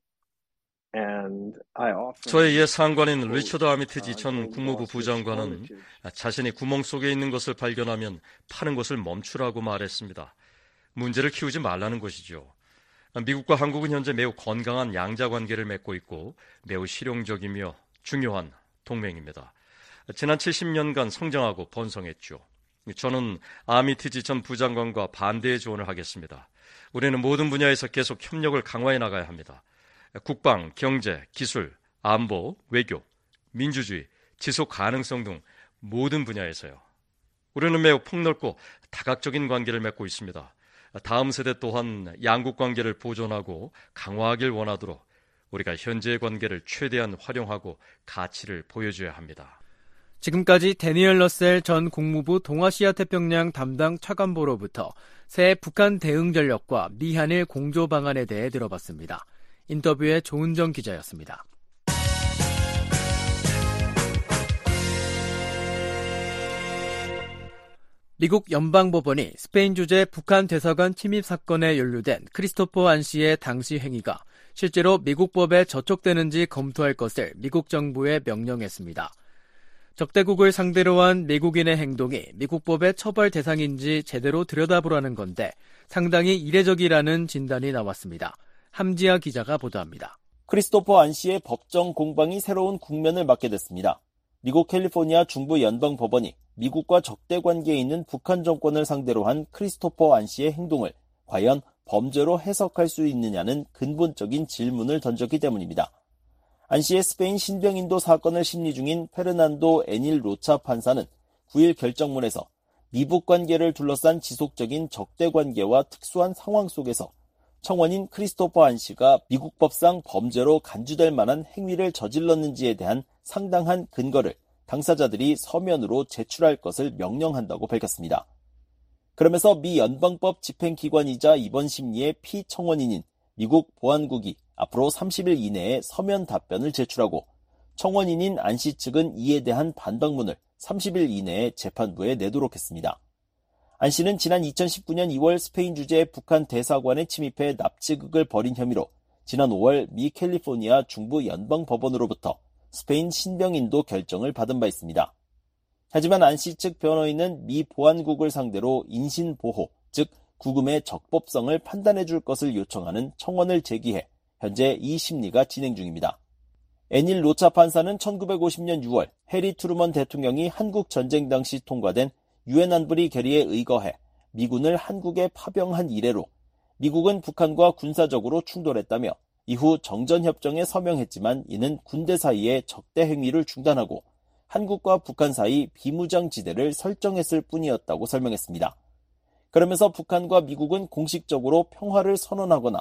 저의 옛 상관인 리처드 아미티지 전 국무부 부장관은 자신이 구멍 속에 있는 것을 발견하면 파는 것을 멈추라고 말했습니다. 문제를 키우지 말라는 것이죠. 미국과 한국은 현재 매우 건강한 양자 관계를 맺고 있고 매우 실용적이며 중요한 동맹입니다. 지난 70년간 성장하고 번성했죠. 저는 아미티지 전 부장관과 반대의 조언을 하겠습니다. 우리는 모든 분야에서 계속 협력을 강화해 나가야 합니다. 국방, 경제, 기술, 안보, 외교, 민주주의, 지속 가능성 등 모든 분야에서요. 우리는 매우 폭넓고 다각적인 관계를 맺고 있습니다. 다음 세대 또한 양국 관계를 보존하고 강화하길 원하도록 우리가 현재의 관계를 최대한 활용하고 가치를 보여줘야 합니다. 지금까지 데니얼 러셀 전 국무부 동아시아 태평양 담당 차관보로부터 새 북한 대응 전략과 미한일 공조 방안에 대해 들어봤습니다. 인터뷰의 조은정 기자였습니다. 미국 연방법원이 스페인 주재 북한 대사관 침입 사건에 연루된 크리스토퍼 안 씨의 당시 행위가 실제로 미국 법에 저촉되는지 검토할 것을 미국 정부에 명령했습니다. 적대국을 상대로 한 미국인의 행동이 미국 법의 처벌 대상인지 제대로 들여다보라는 건데 상당히 이례적이라는 진단이 나왔습니다. 함지아 기자가 보도합니다. 크리스토퍼 안 씨의 법정 공방이 새로운 국면을 맞게 됐습니다. 미국 캘리포니아 중부 연방법원이 미국과 적대 관계에 있는 북한 정권을 상대로 한 크리스토퍼 안 씨의 행동을 과연 범죄로 해석할 수 있느냐는 근본적인 질문을 던졌기 때문입니다. 안 씨의 스페인 신병인도 사건을 심리 중인 페르난도 에닐 로차 판사는 9일 결정문에서 미북 관계를 둘러싼 지속적인 적대 관계와 특수한 상황 속에서 청원인 크리스토퍼 안 씨가 미국 법상 범죄로 간주될 만한 행위를 저질렀는지에 대한 상당한 근거를 당사자들이 서면으로 제출할 것을 명령한다고 밝혔습니다. 그러면서 미 연방법 집행기관이자 이번 심리의 피청원인인 미국 보안국이 앞으로 30일 이내에 서면 답변을 제출하고 청원인인 안 씨 측은 이에 대한 반박문을 30일 이내에 재판부에 내도록 했습니다. 안 씨는 지난 2019년 2월 스페인 주재 북한 대사관에 침입해 납치극을 벌인 혐의로 지난 5월 미 캘리포니아 중부 연방법원으로부터 스페인 신병인도 결정을 받은 바 있습니다. 하지만 안 씨 측 변호인은 미 보안국을 상대로 인신보호, 즉 구금의 적법성을 판단해 줄 것을 요청하는 청원을 제기해 현재 이 심리가 진행 중입니다. 에닐 로차 판사는 1950년 6월 해리 트루먼 대통령이 한국 전쟁 당시 통과된 유엔 안보리 결의에 의거해 미군을 한국에 파병한 이래로 미국은 북한과 군사적으로 충돌했다며 이후 정전협정에 서명했지만 이는 군대 사이의 적대 행위를 중단하고 한국과 북한 사이 비무장지대를 설정했을 뿐이었다고 설명했습니다. 그러면서 북한과 미국은 공식적으로 평화를 선언하거나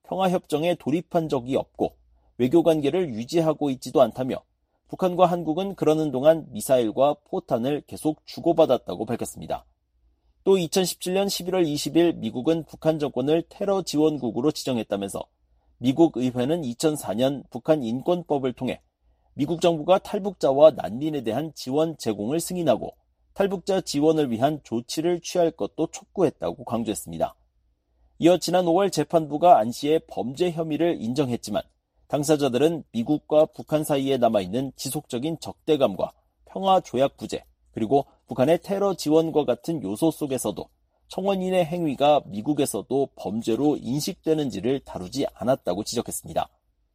평화협정에 돌입한 적이 없고 외교관계를 유지하고 있지도 않다며 북한과 한국은 그러는 동안 미사일과 포탄을 계속 주고받았다고 밝혔습니다. 또 2017년 11월 20일 미국은 북한 정권을 테러 지원국으로 지정했다면서 미국 의회는 2004년 북한 인권법을 통해 미국 정부가 탈북자와 난민에 대한 지원 제공을 승인하고 탈북자 지원을 위한 조치를 취할 것도 촉구했다고 강조했습니다. 이어 지난 5월 재판부가 안 씨의 범죄 혐의를 인정했지만 당사자들은 미국과 북한 사이에 남아있는 지속적인 적대감과 평화조약 부재, 그리고 북한의 테러 지원과 같은 요소 속에서도 청원인의 행위가 미국에서도 범죄로 인식되는지를 다루지 않았다고 지적했습니다.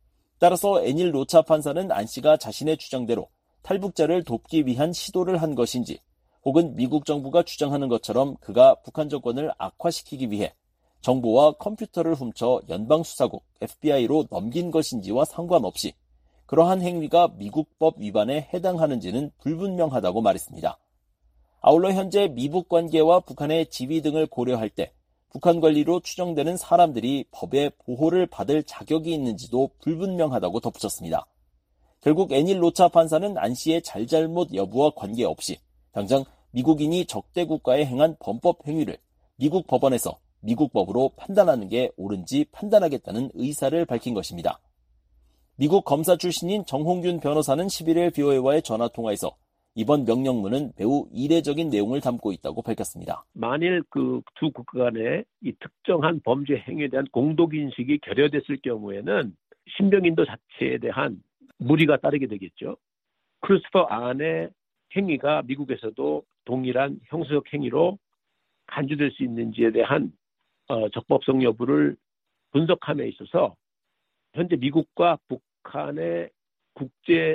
따라서 에닐 로차 판사는 안 씨가 자신의 주장대로 탈북자를 돕기 위한 시도를 한 것인지 혹은 미국 정부가 주장하는 것처럼 그가 북한 정권을 악화시키기 위해 정보와 컴퓨터를 훔쳐 연방수사국 FBI로 넘긴 것인지와 상관없이 그러한 행위가 미국법 위반에 해당하는지는 불분명하다고 말했습니다. 아울러 현재 미북 관계와 북한의 지위 등을 고려할 때 북한 관리로 추정되는 사람들이 법의 보호를 받을 자격이 있는지도 불분명하다고 덧붙였습니다. 결국 에닐 로차 판사는 안 씨의 잘잘못 여부와 관계없이 당장 미국인이 적대 국가에 행한 범법 행위를 미국 법원에서 미국 법으로 판단하는 게 옳은지 판단하겠다는 의사를 밝힌 것입니다. 미국 검사 출신인 정홍균 변호사는 11일 VOA와의 전화통화에서 이번 명령문은 매우 이례적인 내용을 담고 있다고 밝혔습니다. 만일 그 두 국가 간의 이 특정한 범죄 행위에 대한 공동인식이 결여됐을 경우에는 신병인도 자체에 대한 무리가 따르게 되겠죠. 크리스토퍼 안의 행위가 미국에서도 동일한 형사적 행위로 간주될 수 있는지에 대한 적법성 여부를 분석함에 있어서 현재 미국과 북한의 국제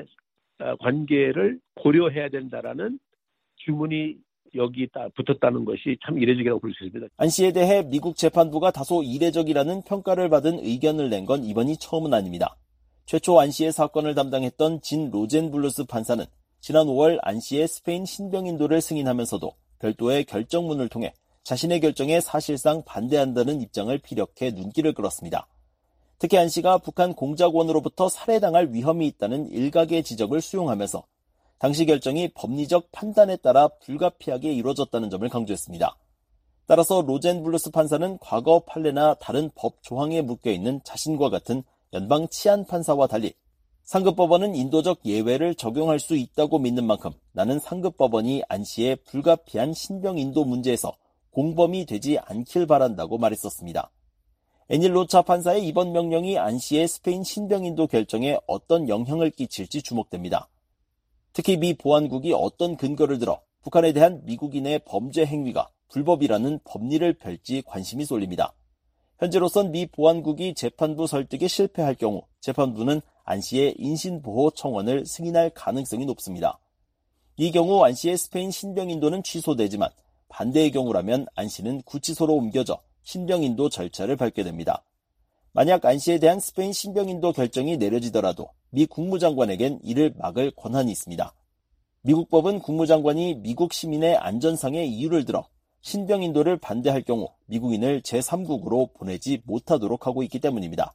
관계를 고려해야 된다라는 주문이 여기 붙었다는 것이 참 이례적이라고 볼 수 있습니다. 안 씨에 대해 미국 재판부가 다소 이례적이라는 평가를 받은 의견을 낸 건 이번이 처음은 아닙니다. 최초 안 씨의 사건을 담당했던 진 로젠블루스 판사는 지난 5월 안 씨의 스페인 신병인도를 승인하면서도 별도의 결정문을 통해 자신의 결정에 사실상 반대한다는 입장을 피력해 눈길을 끌었습니다. 특히 안 씨가 북한 공작원으로부터 살해당할 위험이 있다는 일각의 지적을 수용하면서 당시 결정이 법리적 판단에 따라 불가피하게 이루어졌다는 점을 강조했습니다. 따라서 로젠블루스 판사는 과거 판례나 다른 법 조항에 묶여있는 자신과 같은 연방 치안 판사와 달리 상급법원은 인도적 예외를 적용할 수 있다고 믿는 만큼 나는 상급법원이 안 씨의 불가피한 신병 인도 문제에서 공범이 되지 않길 바란다고 말했었습니다. 애닐 로차 판사의 이번 명령이 안 씨의 스페인 신병 인도 결정에 어떤 영향을 끼칠지 주목됩니다. 특히 미 보안국이 어떤 근거를 들어 북한에 대한 미국인의 범죄 행위가 불법이라는 법리를 펼지 관심이 쏠립니다. 현재로선 미 보안국이 재판부 설득에 실패할 경우 재판부는 안 씨의 인신보호 청원을 승인할 가능성이 높습니다. 이 경우 안 씨의 스페인 신병 인도는 취소되지만 반대의 경우라면 안 씨는 구치소로 옮겨져 신병 인도 절차를 밟게 됩니다. 만약 안 씨에 대한 스페인 신병 인도 결정이 내려지더라도 미 국무장관에겐 이를 막을 권한이 있습니다. 미국 법은 국무장관이 미국 시민의 안전상의 이유를 들어 신병 인도를 반대할 경우 미국인을 제3국으로 보내지 못하도록 하고 있기 때문입니다.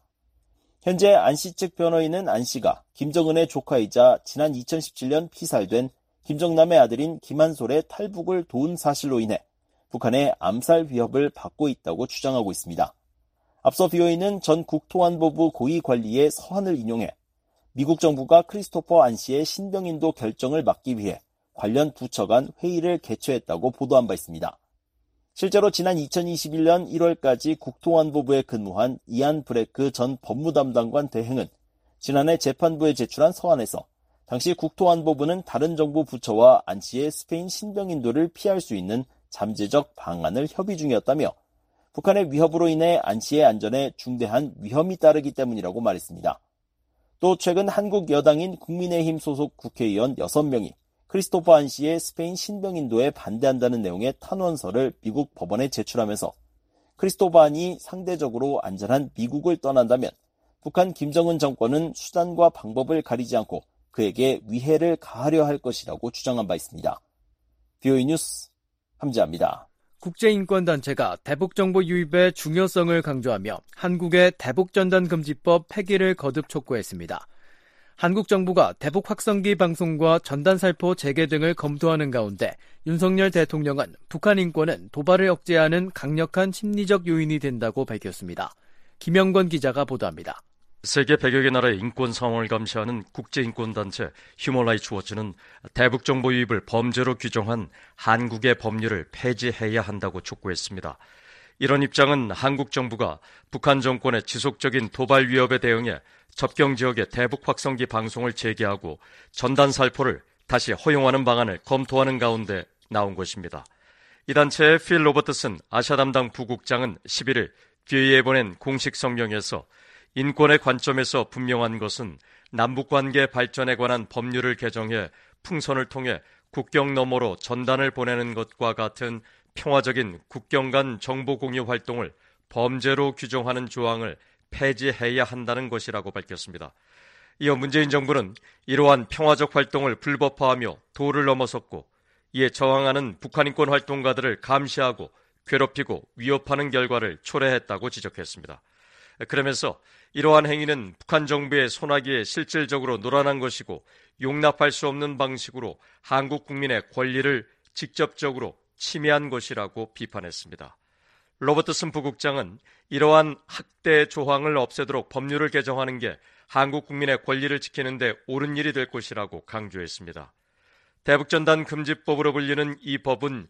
현재 안 씨 측 변호인은 안 씨가 김정은의 조카이자 지난 2017년 피살된 김정남의 아들인 김한솔의 탈북을 도운 사실로 인해 북한의 암살 위협을 받고 있다고 주장하고 있습니다. 앞서 BOA는 전 국토안보부 고위관리의 서한을 인용해 미국 정부가 크리스토퍼 안 씨의 신병 인도 결정을 막기 위해 관련 부처 간 회의를 개최했다고 보도한 바 있습니다. 실제로 지난 2021년 1월까지 국토안보부에 근무한 이안 브레크 전 법무담당관 대행은 지난해 재판부에 제출한 서한에서 당시 국토안보부는 다른 정부 부처와 안 씨의 스페인 신병 인도를 피할 수 있는 잠재적 방안을 협의 중이었다며 북한의 위협으로 인해 안 씨의 안전에 중대한 위험이 따르기 때문이라고 말했습니다. 또 최근 한국 여당인 국민의힘 소속 국회의원 6명이 크리스토퍼 안 씨의 스페인 신병 인도에 반대한다는 내용의 탄원서를 미국 법원에 제출하면서 크리스토퍼 안이 상대적으로 안전한 미국을 떠난다면 북한 김정은 정권은 수단과 방법을 가리지 않고 그에게 위해를 가하려 할 것이라고 주장한 바 있습니다. BOA 뉴스 함지아입니다. 국제인권단체가 대북정보 유입의 중요성을 강조하며 한국의 대북전단금지법 폐기를 거듭 촉구했습니다. 한국 정부가 대북 확성기 방송과 전단살포 재개 등을 검토하는 가운데 윤석열 대통령은 북한 인권은 도발을 억제하는 강력한 심리적 요인이 된다고 밝혔습니다. 김영건 기자가 보도합니다. 세계 100여 개 나라의 인권 상황을 감시하는 국제인권단체 휴먼 라이츠 워치는 대북 정보 유입을 범죄로 규정한 한국의 법률을 폐지해야 한다고 촉구했습니다. 이런 입장은 한국 정부가 북한 정권의 지속적인 도발 위협에 대응해 접경 지역의 대북 확성기 방송을 재개하고 전단 살포를 다시 허용하는 방안을 검토하는 가운데 나온 것입니다. 이 단체의 필 로버트슨 아시아 담당 부국장은 11일 BOA에 보낸 공식 성명에서 인권의 관점에서 분명한 것은 남북관계 발전에 관한 법률을 개정해 풍선을 통해 국경 너머로 전단을 보내는 것과 같은 평화적인 국경 간 정보 공유 활동을 범죄로 규정하는 조항을 폐지해야 한다는 것이라고 밝혔습니다. 이어 문재인 정부는 이러한 평화적 활동을 불법화하며 도를 넘어섰고 이에 저항하는 북한 인권 활동가들을 감시하고 괴롭히고 위협하는 결과를 초래했다고 지적했습니다. 그러면서 이러한 행위는 북한 정부의 손아귀에 실질적으로 놀아난 것이고 용납할 수 없는 방식으로 한국 국민의 권리를 직접적으로 침해한 것이라고 비판했습니다. 로버트슨 부국장은 이러한 학대 조항을 없애도록 법률을 개정하는 게 한국 국민의 권리를 지키는 데 옳은 일이 될 것이라고 강조했습니다. 대북전단 금지법으로 불리는 이 법은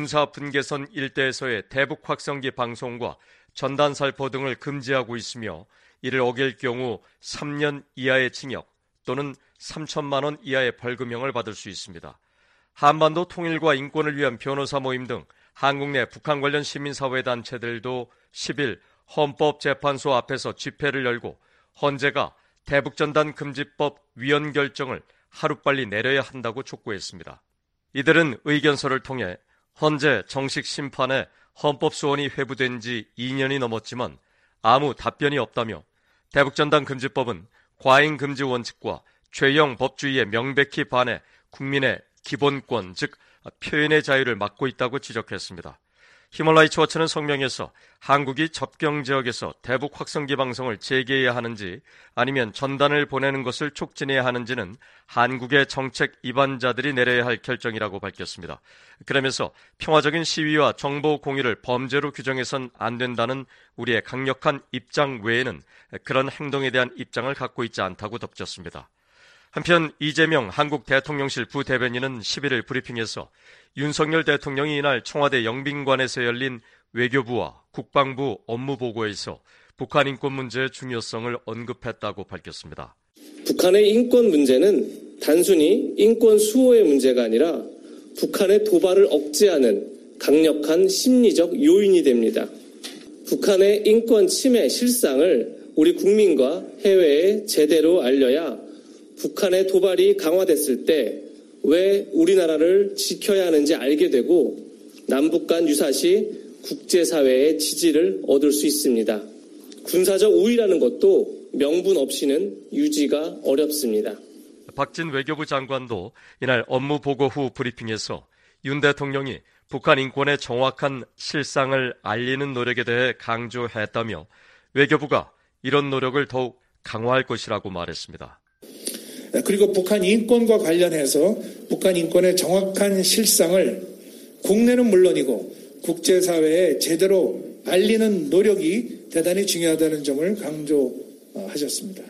군사분계선 일대에서의 대북 확성기 방송과 전단살포 등을 금지하고 있으며 이를 어길 경우 3년 이하의 징역 또는 3천만 원 이하의 벌금형을 받을 수 있습니다. 한반도 통일과 인권을 위한 변호사 모임 등 한국 내 북한 관련 시민사회단체들도 10일 헌법재판소 앞에서 집회를 열고 헌재가 대북전단 금지법 위헌 결정을 하루빨리 내려야 한다고 촉구했습니다. 이들은 의견서를 통해 헌재 정식 심판에 헌법소원이 회부된 지 2년이 넘었지만 아무 답변이 없다며 대북전단 금지법은 과잉금지 원칙과 죄형 법주의에 명백히 반해 국민의 기본권, 즉 표현의 자유를 막고 있다고 지적했습니다. 휴먼라이츠 워치는 성명에서 한국이 접경 지역에서 대북 확성기 방송을 재개해야 하는지 아니면 전단을 보내는 것을 촉진해야 하는지는 한국의 정책 위반자들이 내려야 할 결정이라고 밝혔습니다. 그러면서 평화적인 시위와 정보 공유를 범죄로 규정해선 안 된다는 우리의 강력한 입장 외에는 그런 행동에 대한 입장을 갖고 있지 않다고 덧붙였습니다. 한편 이재명 한국 대통령실 부대변인은 11일 브리핑에서 윤석열 대통령이 이날 청와대 영빈관에서 열린 외교부와 국방부 업무보고에서 북한 인권 문제의 중요성을 언급했다고 밝혔습니다. 북한의 인권 문제는 단순히 인권 수호의 문제가 아니라 북한의 도발을 억제하는 강력한 심리적 요인이 됩니다. 북한의 인권 침해 실상을 우리 국민과 해외에 제대로 알려야 북한의 도발이 강화됐을 때 왜 우리나라를 지켜야 하는지 알게 되고 남북 간 유사시 국제사회의 지지를 얻을 수 있습니다. 군사적 우위라는 것도 명분 없이는 유지가 어렵습니다. 박진 외교부 장관도 이날 업무 보고 후 브리핑에서 윤 대통령이 북한 인권의 정확한 실상을 알리는 노력에 대해 강조했다며 외교부가 이런 노력을 더욱 강화할 것이라고 말했습니다. 그리고 북한 인권과 관련해서 북한 인권의 정확한 실상을 국내는 물론이고 국제사회에 제대로 알리는 노력이 대단히 중요하다는 점을 강조하셨습니다.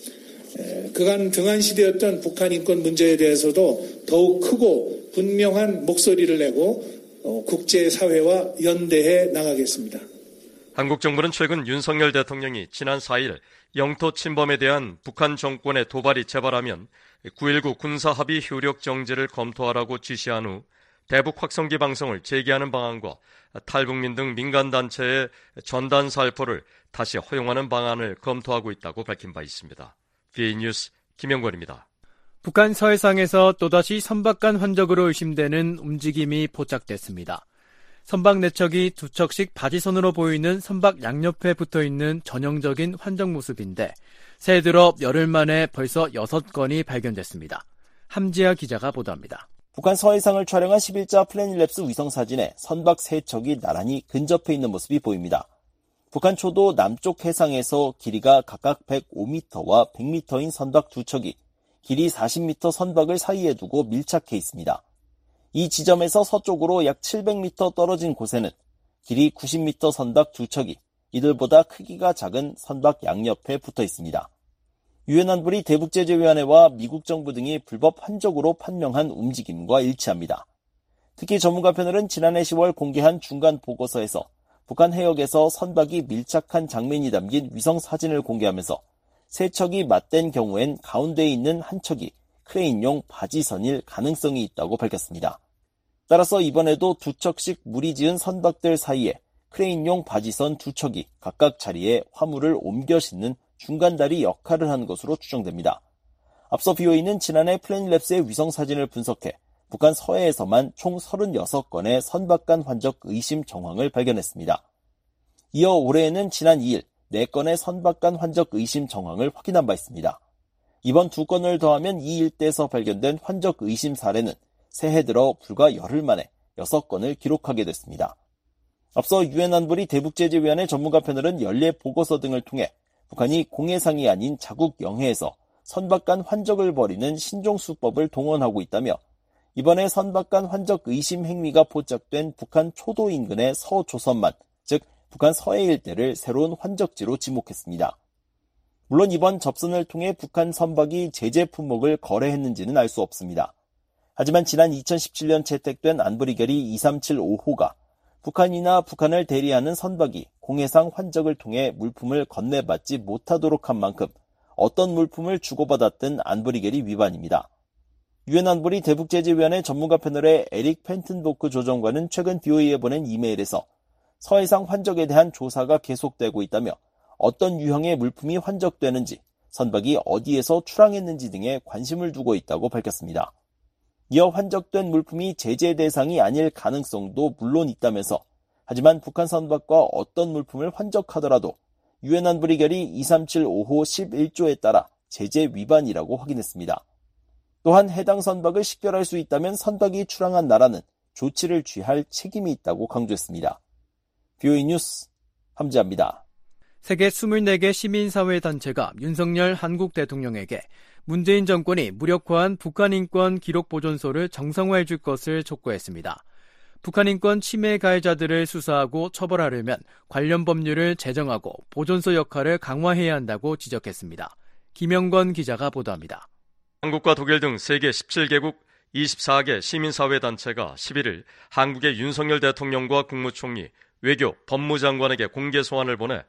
그간 등한시되었던 북한 인권 문제에 대해서도 더욱 크고 분명한 목소리를 내고 국제사회와 연대해 나가겠습니다. 한국 정부는 최근 윤석열 대통령이 지난 4일 영토 침범에 대한 북한 정권의 도발이 재발하면 9.19 군사합의 효력 정지를 검토하라고 지시한 후 대북 확성기 방송을 재개하는 방안과 탈북민 등 민간단체의 전단 살포를 다시 허용하는 방안을 검토하고 있다고 밝힌 바 있습니다. BA 뉴스 김영권입니다. 북한 서해상에서 또다시 선박 간 환적으로 의심되는 움직임이 포착됐습니다. 선박 4척이 2척씩 바지선으로 보이는 선박 양옆에 붙어있는 전형적인 환적 모습인데 새해 들어 열흘 만에 벌써 6건이 발견됐습니다. 함지아 기자가 보도합니다. 북한 서해상을 촬영한 11자 플래닛랩스 위성사진에 선박 3척이 나란히 근접해 있는 모습이 보입니다. 북한 초도 남쪽 해상에서 길이가 각각 105m와 100m인 선박 2척이 길이 40m 선박을 사이에 두고 밀착해 있습니다. 이 지점에서 서쪽으로 약 700m 떨어진 곳에는 길이 90m 선박 2척이 이들보다 크기가 작은 선박 양옆에 붙어 있습니다. 유엔 안보리 대북제재위원회와 미국 정부 등이 불법 환적으로 판명한 움직임과 일치합니다. 특히 전문가 패널은 지난해 10월 공개한 중간 보고서에서 북한 해역에서 선박이 밀착한 장면이 담긴 위성 사진을 공개하면서 세 척이 맞댄 경우엔 가운데에 있는 한 척이 크레인용 바지선일 가능성이 있다고 밝혔습니다. 따라서 이번에도 2척씩 무리 지은 선박들 사이에 크레인용 바지선 2척이 각각 자리에 화물을 옮겨 싣는 중간다리 역할을 한 것으로 추정됩니다. 앞서 BOA는 지난해 플래닛랩스의 위성사진을 분석해 북한 서해에서만 총 36건의 선박 간 환적 의심 정황을 발견했습니다. 이어 올해에는 지난 2일 4건의 선박 간 환적 의심 정황을 확인한 바 있습니다. 이번 2건을 더하면 이 일대에서 발견된 환적 의심 사례는 새해 들어 불과 열흘 만에 6건을 기록하게 됐습니다. 앞서 유엔 안보리 대북제재위원회 전문가 패널은 연례 보고서 등을 통해 북한이 공해상이 아닌 자국 영해에서 선박 간 환적을 벌이는 신종수법을 동원하고 있다며 이번에 선박 간 환적 의심 행위가 포착된 북한 초도 인근의 서조선만, 즉 북한 서해 일대를 새로운 환적지로 지목했습니다. 물론 이번 접선을 통해 북한 선박이 제재 품목을 거래했는지는 알 수 없습니다. 하지만 지난 2017년 채택된 안보리결의 2375호가 북한이나 북한을 대리하는 선박이 공해상 환적을 통해 물품을 건네받지 못하도록 한 만큼 어떤 물품을 주고받았든 안보리결의 위반입니다. 유엔 안보리 대북제재위원회 전문가 패널의 에릭 펜튼보크 조정관은 최근 BOA에 보낸 이메일에서 서해상 환적에 대한 조사가 계속되고 있다며 어떤 유형의 물품이 환적되는지, 선박이 어디에서 출항했는지 등에 관심을 두고 있다고 밝혔습니다. 이어 환적된 물품이 제재 대상이 아닐 가능성도 물론 있다면서 하지만 북한 선박과 어떤 물품을 환적하더라도 유엔 안보리 결의 2375호 11조에 따라 제재 위반이라고 확인했습니다. 또한 해당 선박을 식별할 수 있다면 선박이 출항한 나라는 조치를 취할 책임이 있다고 강조했습니다. BOA 뉴스 함지아입니다. 세계 24개 시민사회단체가 윤석열 한국 대통령에게 문재인 정권이 무력화한 북한인권 기록보존소를 정상화해 줄 것을 촉구했습니다. 북한인권 침해 가해자들을 수사하고 처벌하려면 관련 법률을 제정하고 보존소 역할을 강화해야 한다고 지적했습니다. 김영권 기자가 보도합니다. 한국과 독일 등 세계 17개국 24개 시민사회단체가 11일 한국의 윤석열 대통령과 국무총리, 외교, 법무장관에게 공개 소환을 보내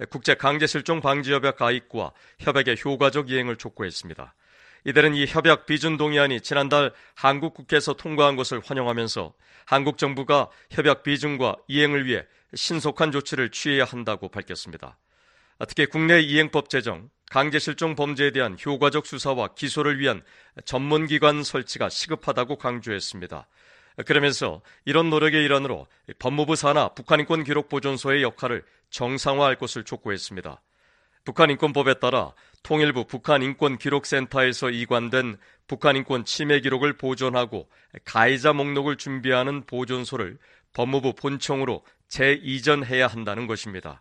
국제강제실종방지협약 가입과 협약의 효과적 이행을 촉구했습니다. 이들은 이 협약 비준 동의안이 지난달 한국 국회에서 통과한 것을 환영하면서 한국 정부가 협약 비준과 이행을 위해 신속한 조치를 취해야 한다고 밝혔습니다. 특히 국내 이행법 제정, 강제실종 범죄에 대한 효과적 수사와 기소를 위한 전문기관 설치가 시급하다고 강조했습니다. 그러면서 이런 노력의 일환으로 법무부 산하 북한인권기록보존소의 역할을 정상화할 것을 촉구했습니다. 북한인권법에 따라 통일부 북한인권기록센터에서 이관된 북한인권 침해 기록을 보존하고 가해자 목록을 준비하는 보존소를 법무부 본청으로 재이전해야 한다는 것입니다.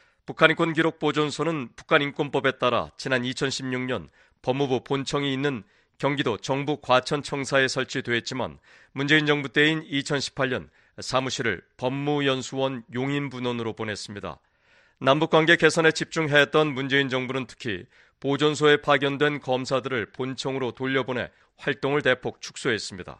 북한인권기록보존소는 북한인권법에 따라 지난 2016년 법무부 본청이 있는 경기도 정부 과천청사에 설치됐지만 문재인 정부 때인 2018년 사무실을 법무연수원 용인분원으로 보냈습니다. 남북관계 개선에 집중해야 했던 문재인 정부는 특히 보존소에 파견된 검사들을 본청으로 돌려보내 활동을 대폭 축소했습니다.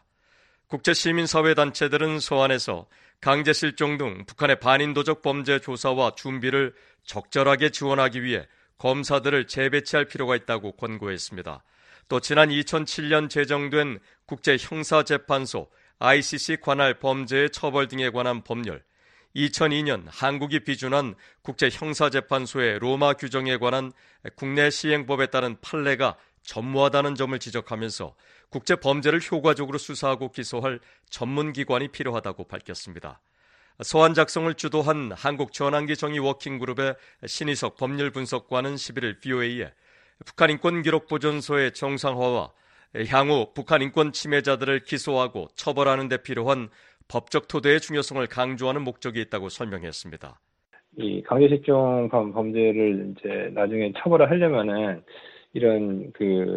국제시민사회단체들은 서한에서 강제실종 등 북한의 반인도적 범죄 조사와 준비를 적절하게 지원하기 위해 검사들을 재배치할 필요가 있다고 권고했습니다. 또 지난 2007년 제정된 국제형사재판소 ICC 관할 범죄의 처벌 등에 관한 법률, 2002년 한국이 비준한 국제형사재판소의 로마 규정에 관한 국내 시행법에 따른 판례가 전무하다는 점을 지적하면서 국제범죄를 효과적으로 수사하고 기소할 전문기관이 필요하다고 밝혔습니다. 서한 작성을 주도한 한국전환기 정의 워킹그룹의 신희석 법률분석관은 11일 BOA에 북한인권기록보존소의 정상화와 향후 북한인권 침해자들을 기소하고 처벌하는 데 필요한 법적 토대의 중요성을 강조하는 목적이 있다고 설명했습니다. 이 강제실종 범죄를 이제 나중에 처벌을 하려면은 이런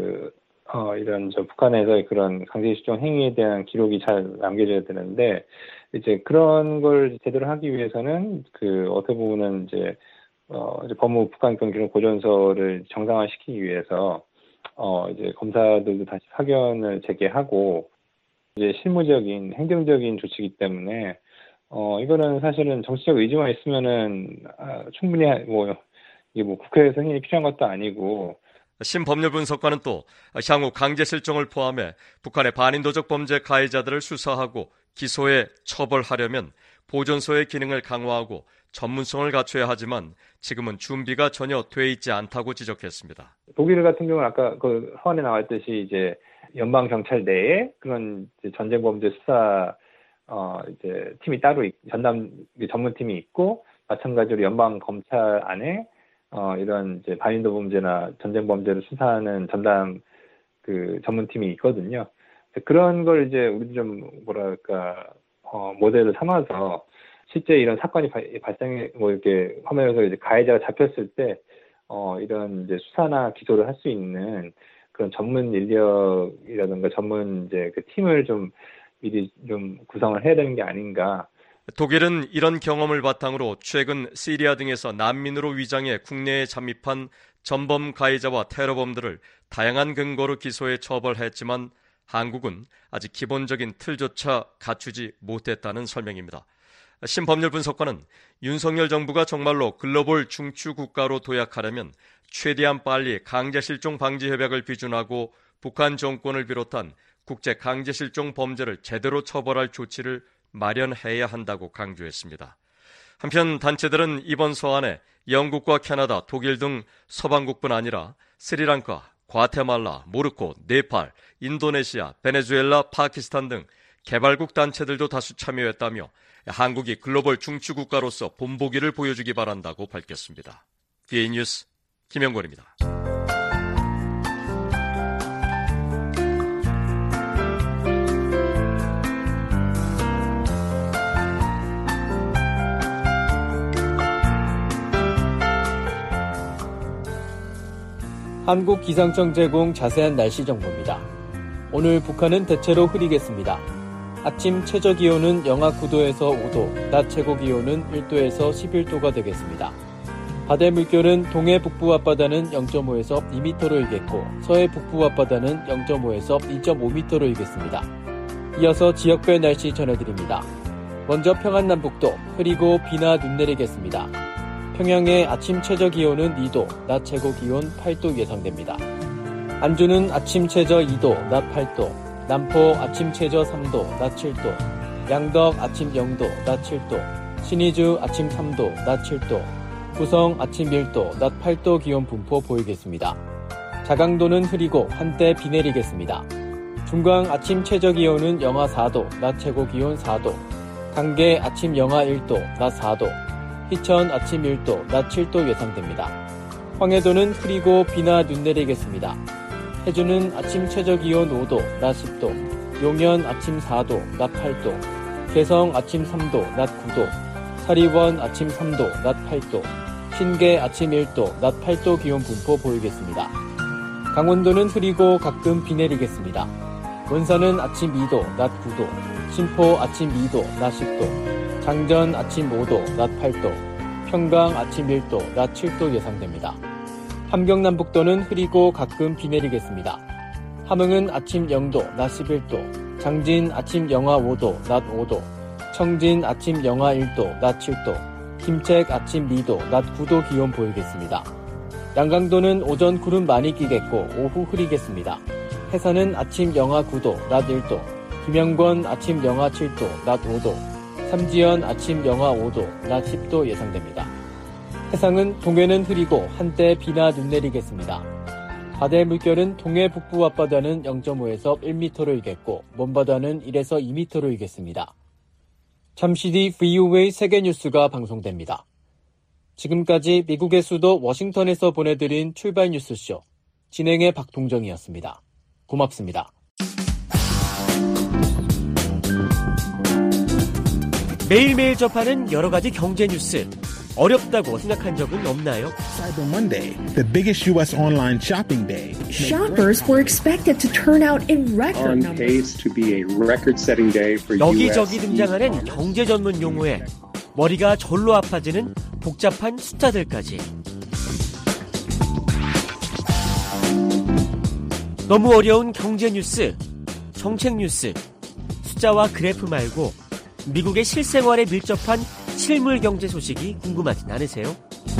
북한에서의 그런 강제실종 행위에 대한 기록이 잘 남겨져야 되는데 이제 그런 걸 제대로 하기 위해서는 어떻게 보면은 이제 법무부 북한인권기록보존소를 정상화시키기 위해서 이제 검사들도 다시 파견을 재개하고 이제 실무적인 행정적인 조치이기 때문에 이거는 사실은 정치적 의지만 있으면은 충분히 이게 국회에서 행위 필요한 것도 아니고. 신법률분석관은 또 향후 강제실종을 포함해 북한의 반인도적 범죄 가해자들을 수사하고 기소해 처벌하려면 보존소의 기능을 강화하고 전문성을 갖춰야 하지만 지금은 준비가 전혀 돼 있지 않다고 지적했습니다. 독일 같은 경우는 아까 그 서한에 나왔듯이 이제 연방 경찰 내에 그런 전쟁 범죄 수사 이제 팀이 따로 전문팀이 있고 마찬가지로 연방 검찰 안에 이런 이제 반인도 범죄나 전쟁 범죄를 수사하는 전담 전문팀이 있거든요. 그런 걸 이제 우리도 좀 모델을 삼아서 실제 이런 사건이 이렇게 화면에서 이제 가해자가 잡혔을 때 이런 이제 수사나 기소를 할 수 있는 그런 전문 인력이라든가 전문 이제 팀을 좀 미리 좀 구성을 해야 되는 게 아닌가. 독일은 이런 경험을 바탕으로 최근 시리아 등에서 난민으로 위장해 국내에 잠입한 전범 가해자와 테러범들을 다양한 근거로 기소해 처벌했지만 한국은 아직 기본적인 틀조차 갖추지 못했다는 설명입니다. 신법률 분석관은 윤석열 정부가 정말로 글로벌 중추 국가로 도약하려면 최대한 빨리 강제실종 방지 협약을 비준하고 북한 정권을 비롯한 국제 강제실종 범죄를 제대로 처벌할 조치를 마련해야 한다고 강조했습니다. 한편 단체들은 이번 서한에 영국과 캐나다, 독일 등 서방국뿐 아니라 스리랑카, 과테말라, 모로코, 네팔, 인도네시아, 베네수엘라, 파키스탄 등 개발국 단체들도 다수 참여했다며 한국이 글로벌 중추 국가로서 본보기를 보여주기 바란다고 밝혔습니다. BA 뉴스 김영권입니다. 한국기상청 제공 자세한 날씨 정보입니다. 오늘 북한은 대체로 흐리겠습니다. 아침 최저기온은 영하 9도에서 5도, 낮 최고기온은 1도에서 11도가 되겠습니다. 바다의 물결은 동해 북부 앞바다는 0.5에서 2m로 일겠고 서해 북부 앞바다는 0.5에서 2.5m로 일겠습니다. 이어서 지역별 날씨 전해드립니다. 먼저 평안남북도 흐리고 비나 눈 내리겠습니다. 평양의 아침 최저기온은 2도, 낮 최고기온 8도 예상됩니다. 안주는 아침 최저 2도, 낮 8도, 남포 아침 최저 3도, 낮 7도, 양덕 아침 0도, 낮 7도, 신의주 아침 3도, 낮 7도, 구성 아침 1도, 낮 8도 기온 분포 보이겠습니다. 자강도는 흐리고 한때 비 내리겠습니다. 중광 아침 최저기온은 영하 4도, 낮 최고기온 4도, 강계 아침 영하 1도, 낮 4도, 희천 아침 1도, 낮 7도 예상됩니다. 황해도는 흐리고 비나 눈 내리겠습니다. 해주는 아침 최저기온 5도, 낮 10도, 용현 아침 4도, 낮 8도, 개성 아침 3도, 낮 9도, 사리원 아침 3도, 낮 8도, 신계 아침 1도, 낮 8도 기온 분포 보이겠습니다. 강원도는 흐리고 가끔 비 내리겠습니다. 원산은 아침 2도, 낮 9도, 신포 아침 2도, 낮 10도, 장전 아침 5도, 낮 8도, 평강 아침 1도, 낮 7도 예상됩니다. 함경남북도는 흐리고 가끔 비 내리겠습니다. 함흥은 아침 0도, 낮 11도, 장진 아침 영하 5도, 낮 5도, 청진 아침 영하 1도, 낮 7도, 김책 아침 2도, 낮 9도 기온 보이겠습니다. 양강도는 오전 구름 많이 끼겠고 오후 흐리겠습니다. 해산은 아침 영하 9도, 낮 1도, 김영권 아침 영하 7도, 낮 5도, 삼지연 아침 영하 5도, 낮 10도 예상됩니다. 해상은 동해는 흐리고 한때 비나 눈 내리겠습니다. 바다의 물결은 동해 북부 앞바다는 0.5에서 1m로 일겠고 먼바다는 1에서 2m로 일겠습니다. 잠시 뒤 VOA 세계뉴스가 방송됩니다. 지금까지 미국의 수도 워싱턴에서 보내드린 출발 뉴스쇼 진행의 박동정이었습니다. 고맙습니다. 매일매일 접하는 여러 가지 경제 뉴스. 어렵다고 생각한 적은 없나요? Cyber Monday, the biggest U.S. online shopping day. Shoppers were expected to turn out in record numbers. On pace to be a record-setting day for 여기저기 등장하는 경제 전문 용어에 머리가 절로 아파지는 복잡한 숫자들까지. 너무 어려운 경제 뉴스, 정책 뉴스, 숫자와 그래프 말고 미국의 실생활에 밀접한 실물 경제 소식이 궁금하진 않으세요?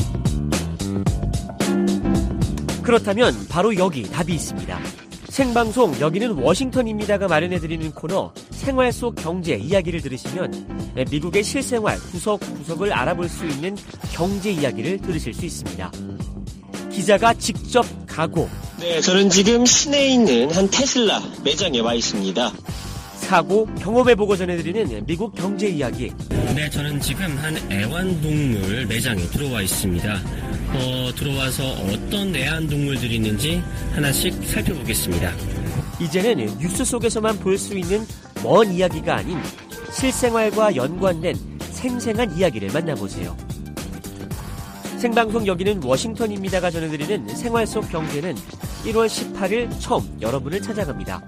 그렇다면 바로 여기 답이 있습니다. 생방송 여기는 워싱턴입니다가 마련해드리는 코너 생활 속 경제 이야기를 들으시면 미국의 실생활 구석구석을 알아볼 수 있는 경제 이야기를 들으실 수 있습니다. 기자가 직접 가고 네, 저는 지금 시내에 있는 한 테슬라 매장에 와 있습니다. 사고 경험해보고 전해드리는 미국 경제 이야기. 네, 저는 지금 한 애완동물 매장에 들어와 있습니다. 들어와서 어떤 애완동물들이 있는지 하나씩 살펴보겠습니다. 이제는 뉴스 속에서만 볼 수 있는 먼 이야기가 아닌 실생활과 연관된 생생한 이야기를 만나보세요. 생방송 여기는 워싱턴입니다가 전해드리는 생활 속 경제는 1월 18일 처음 여러분을 찾아갑니다.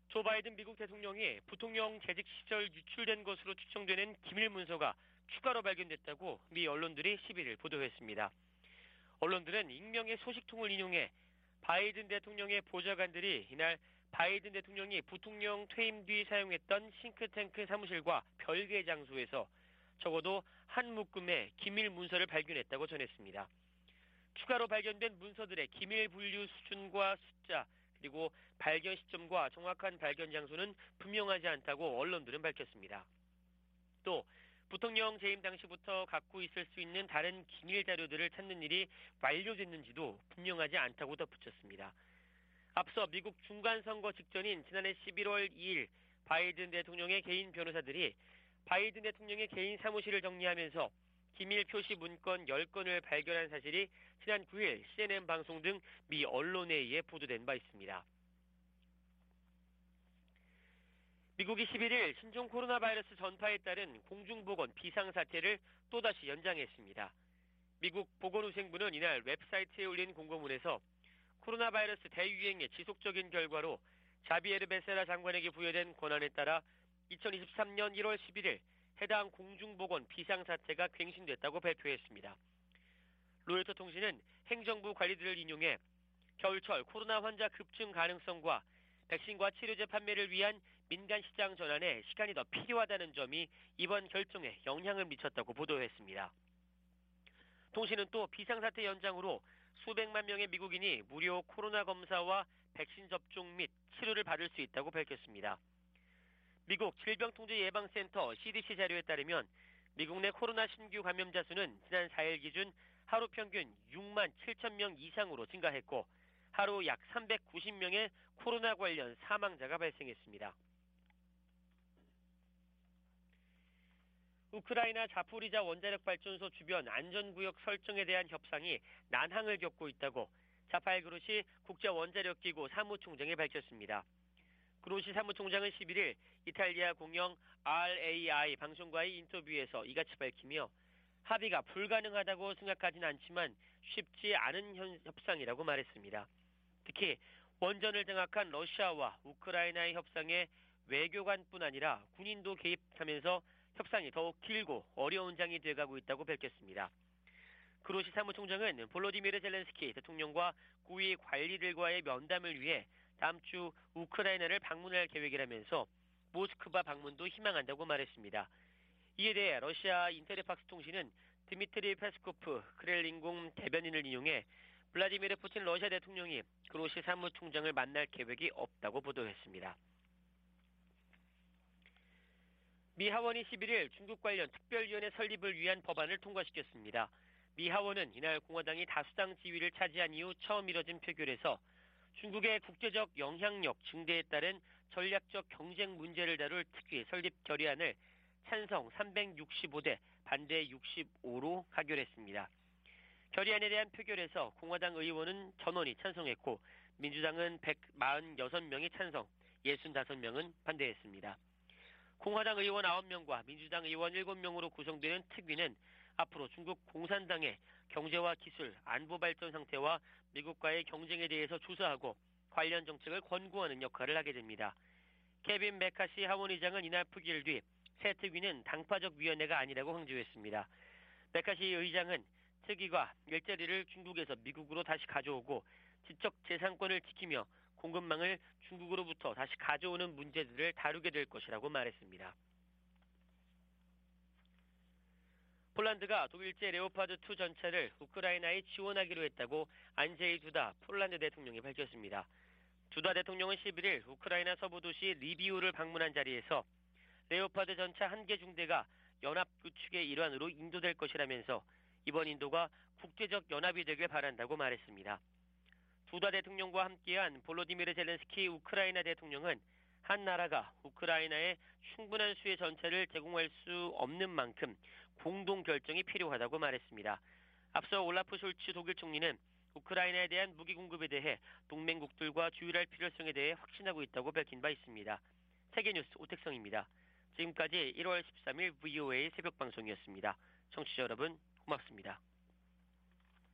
조 바이든 미국 대통령이 부통령 재직 시절 유출된 것으로 추정되는 기밀 문서가 추가로 발견됐다고 미 언론들이 11일 보도했습니다. 언론들은 익명의 소식통을 인용해 바이든 대통령의 보좌관들이 이날 바이든 대통령이 부통령 퇴임 뒤 사용했던 싱크탱크 사무실과 별개의 장소에서 적어도 한 묶음의 기밀 문서를 발견했다고 전했습니다. 추가로 발견된 문서들의 기밀 분류 수준과 숫자, 그리고 발견 시점과 정확한 발견 장소는 분명하지 않다고 언론들은 밝혔습니다. 또 부통령 재임 당시부터 갖고 있을 수 있는 다른 기밀 자료들을 찾는 일이 완료됐는지도 분명하지 않다고 덧붙였습니다. 앞서 미국 중간선거 직전인 지난해 11월 2일 바이든 대통령의 개인 변호사들이 바이든 대통령의 개인 사무실을 정리하면서 기밀 표시 문건 10건을 발견한 사실이 지난 9일 CNN 방송 등 미 언론에 의해 보도된 바 있습니다. 미국이 11일 신종 코로나 바이러스 전파에 따른 공중보건 비상사태를 또다시 연장했습니다. 미국 보건위생부는 이날 웹사이트에 올린 공고문에서 코로나 바이러스 대유행의 지속적인 결과로 자비에르 베세라 장관에게 부여된 권한에 따라 2023년 1월 11일 해당 공중보건 비상사태가 갱신됐다고 발표했습니다. 로이터 통신은 행정부 관리들을 인용해 겨울철 코로나 환자 급증 가능성과 백신과 치료제 판매를 위한 민간 시장 전환에 시간이 더 필요하다는 점이 이번 결정에 영향을 미쳤다고 보도했습니다. 통신은 또 비상사태 연장으로 수백만 명의 미국인이 무료 코로나 검사와 백신 접종 및 치료를 받을 수 있다고 밝혔습니다. 미국 질병통제예방센터 CDC 자료에 따르면 미국 내 코로나 신규 감염자 수는 지난 4일 기준 하루 평균 6만 7천 명 이상으로 증가했고 하루 약 390명의 코로나 관련 사망자가 발생했습니다. 우크라이나 자포리자 원자력발전소 주변 안전구역 설정에 대한 협상이 난항을 겪고 있다고 자파일 그로시 국제원자력기구 사무총장이 밝혔습니다. 그로시 사무총장은 11일 이탈리아 공영 RAI 방송과의 인터뷰에서 이같이 밝히며 합의가 불가능하다고 생각하진 않지만 쉽지 않은 협상이라고 말했습니다. 특히 원전을 장악한 러시아와 우크라이나의 협상에 외교관뿐 아니라 군인도 개입하면서 협상이 더욱 길고 어려운 장이 돼가고 있다고 밝혔습니다. 그로시 사무총장은 볼로디미르 젤렌스키 대통령과 고위 관리들과의 면담을 위해 다음 주 우크라이나를 방문할 계획이라면서 모스크바 방문도 희망한다고 말했습니다. 이에 대해 러시아 인테르팍스 통신은 드미트리 페스코프 크렐린궁 대변인을 인용해 블라디미르 푸틴 러시아 대통령이 그로시 사무총장을 만날 계획이 없다고 보도했습니다. 미 하원이 11일 중국 관련 특별위원회 설립을 위한 법안을 통과시켰습니다. 미 하원은 이날 공화당이 다수당 지위를 차지한 이후 처음 이뤄진 표결에서 중국의 국제적 영향력 증대에 따른 전략적 경쟁 문제를 다룰 특위 설립 결의안을 찬성 365대 반대 65로 가결했습니다. 결의안에 대한 표결에서 공화당 의원은 전원이 찬성했고 민주당은 146명이 찬성, 65명은 반대했습니다. 공화당 의원 9명과 민주당 의원 7명으로 구성되는 특위는 앞으로 중국 공산당의 경제와 기술, 안보 발전 상태와 미국과의 경쟁에 대해서 조사하고 관련 정책을 권고하는 역할을 하게 됩니다. 케빈 메카시 하원의장은 이날 표결 뒤 새 특위는 당파적 위원회가 아니라고 강조했습니다. 메카시 의장은 특위가 일자리를 중국에서 미국으로 다시 가져오고 지적 재산권을 지키며 공급망을 중국으로부터 다시 가져오는 문제들을 다루게 될 것이라고 말했습니다. 폴란드가 독일제 레오파드2 전차를 우크라이나에 지원하기로 했다고 안제이 두다 폴란드 대통령이 밝혔습니다. 두다 대통령은 11일 우크라이나 서부 도시 리비우를 방문한 자리에서 레오파드 전차 1개 중대가 연합 구축의 일환으로 인도될 것이라면서 이번 인도가 국제적 연합이 되길 바란다고 말했습니다. 두다 대통령과 함께한 볼로디미르 젤렌스키 우크라이나 대통령은 한 나라가 우크라이나에 충분한 수의 전차를 제공할 수 없는 만큼 공동 결정이 필요하다고 말했습니다. 앞서 올라프 숄츠 독일 총리는 우크라이나에 대한 무기 공급에 대해 동맹국들과 조율할 필요성에 대해 확신하고 있다고 밝힌 바 있습니다. 세계뉴스 오택성입니다. 지금까지 1월 13일 VOA 새벽방송이었습니다. 청취자 여러분 고맙습니다.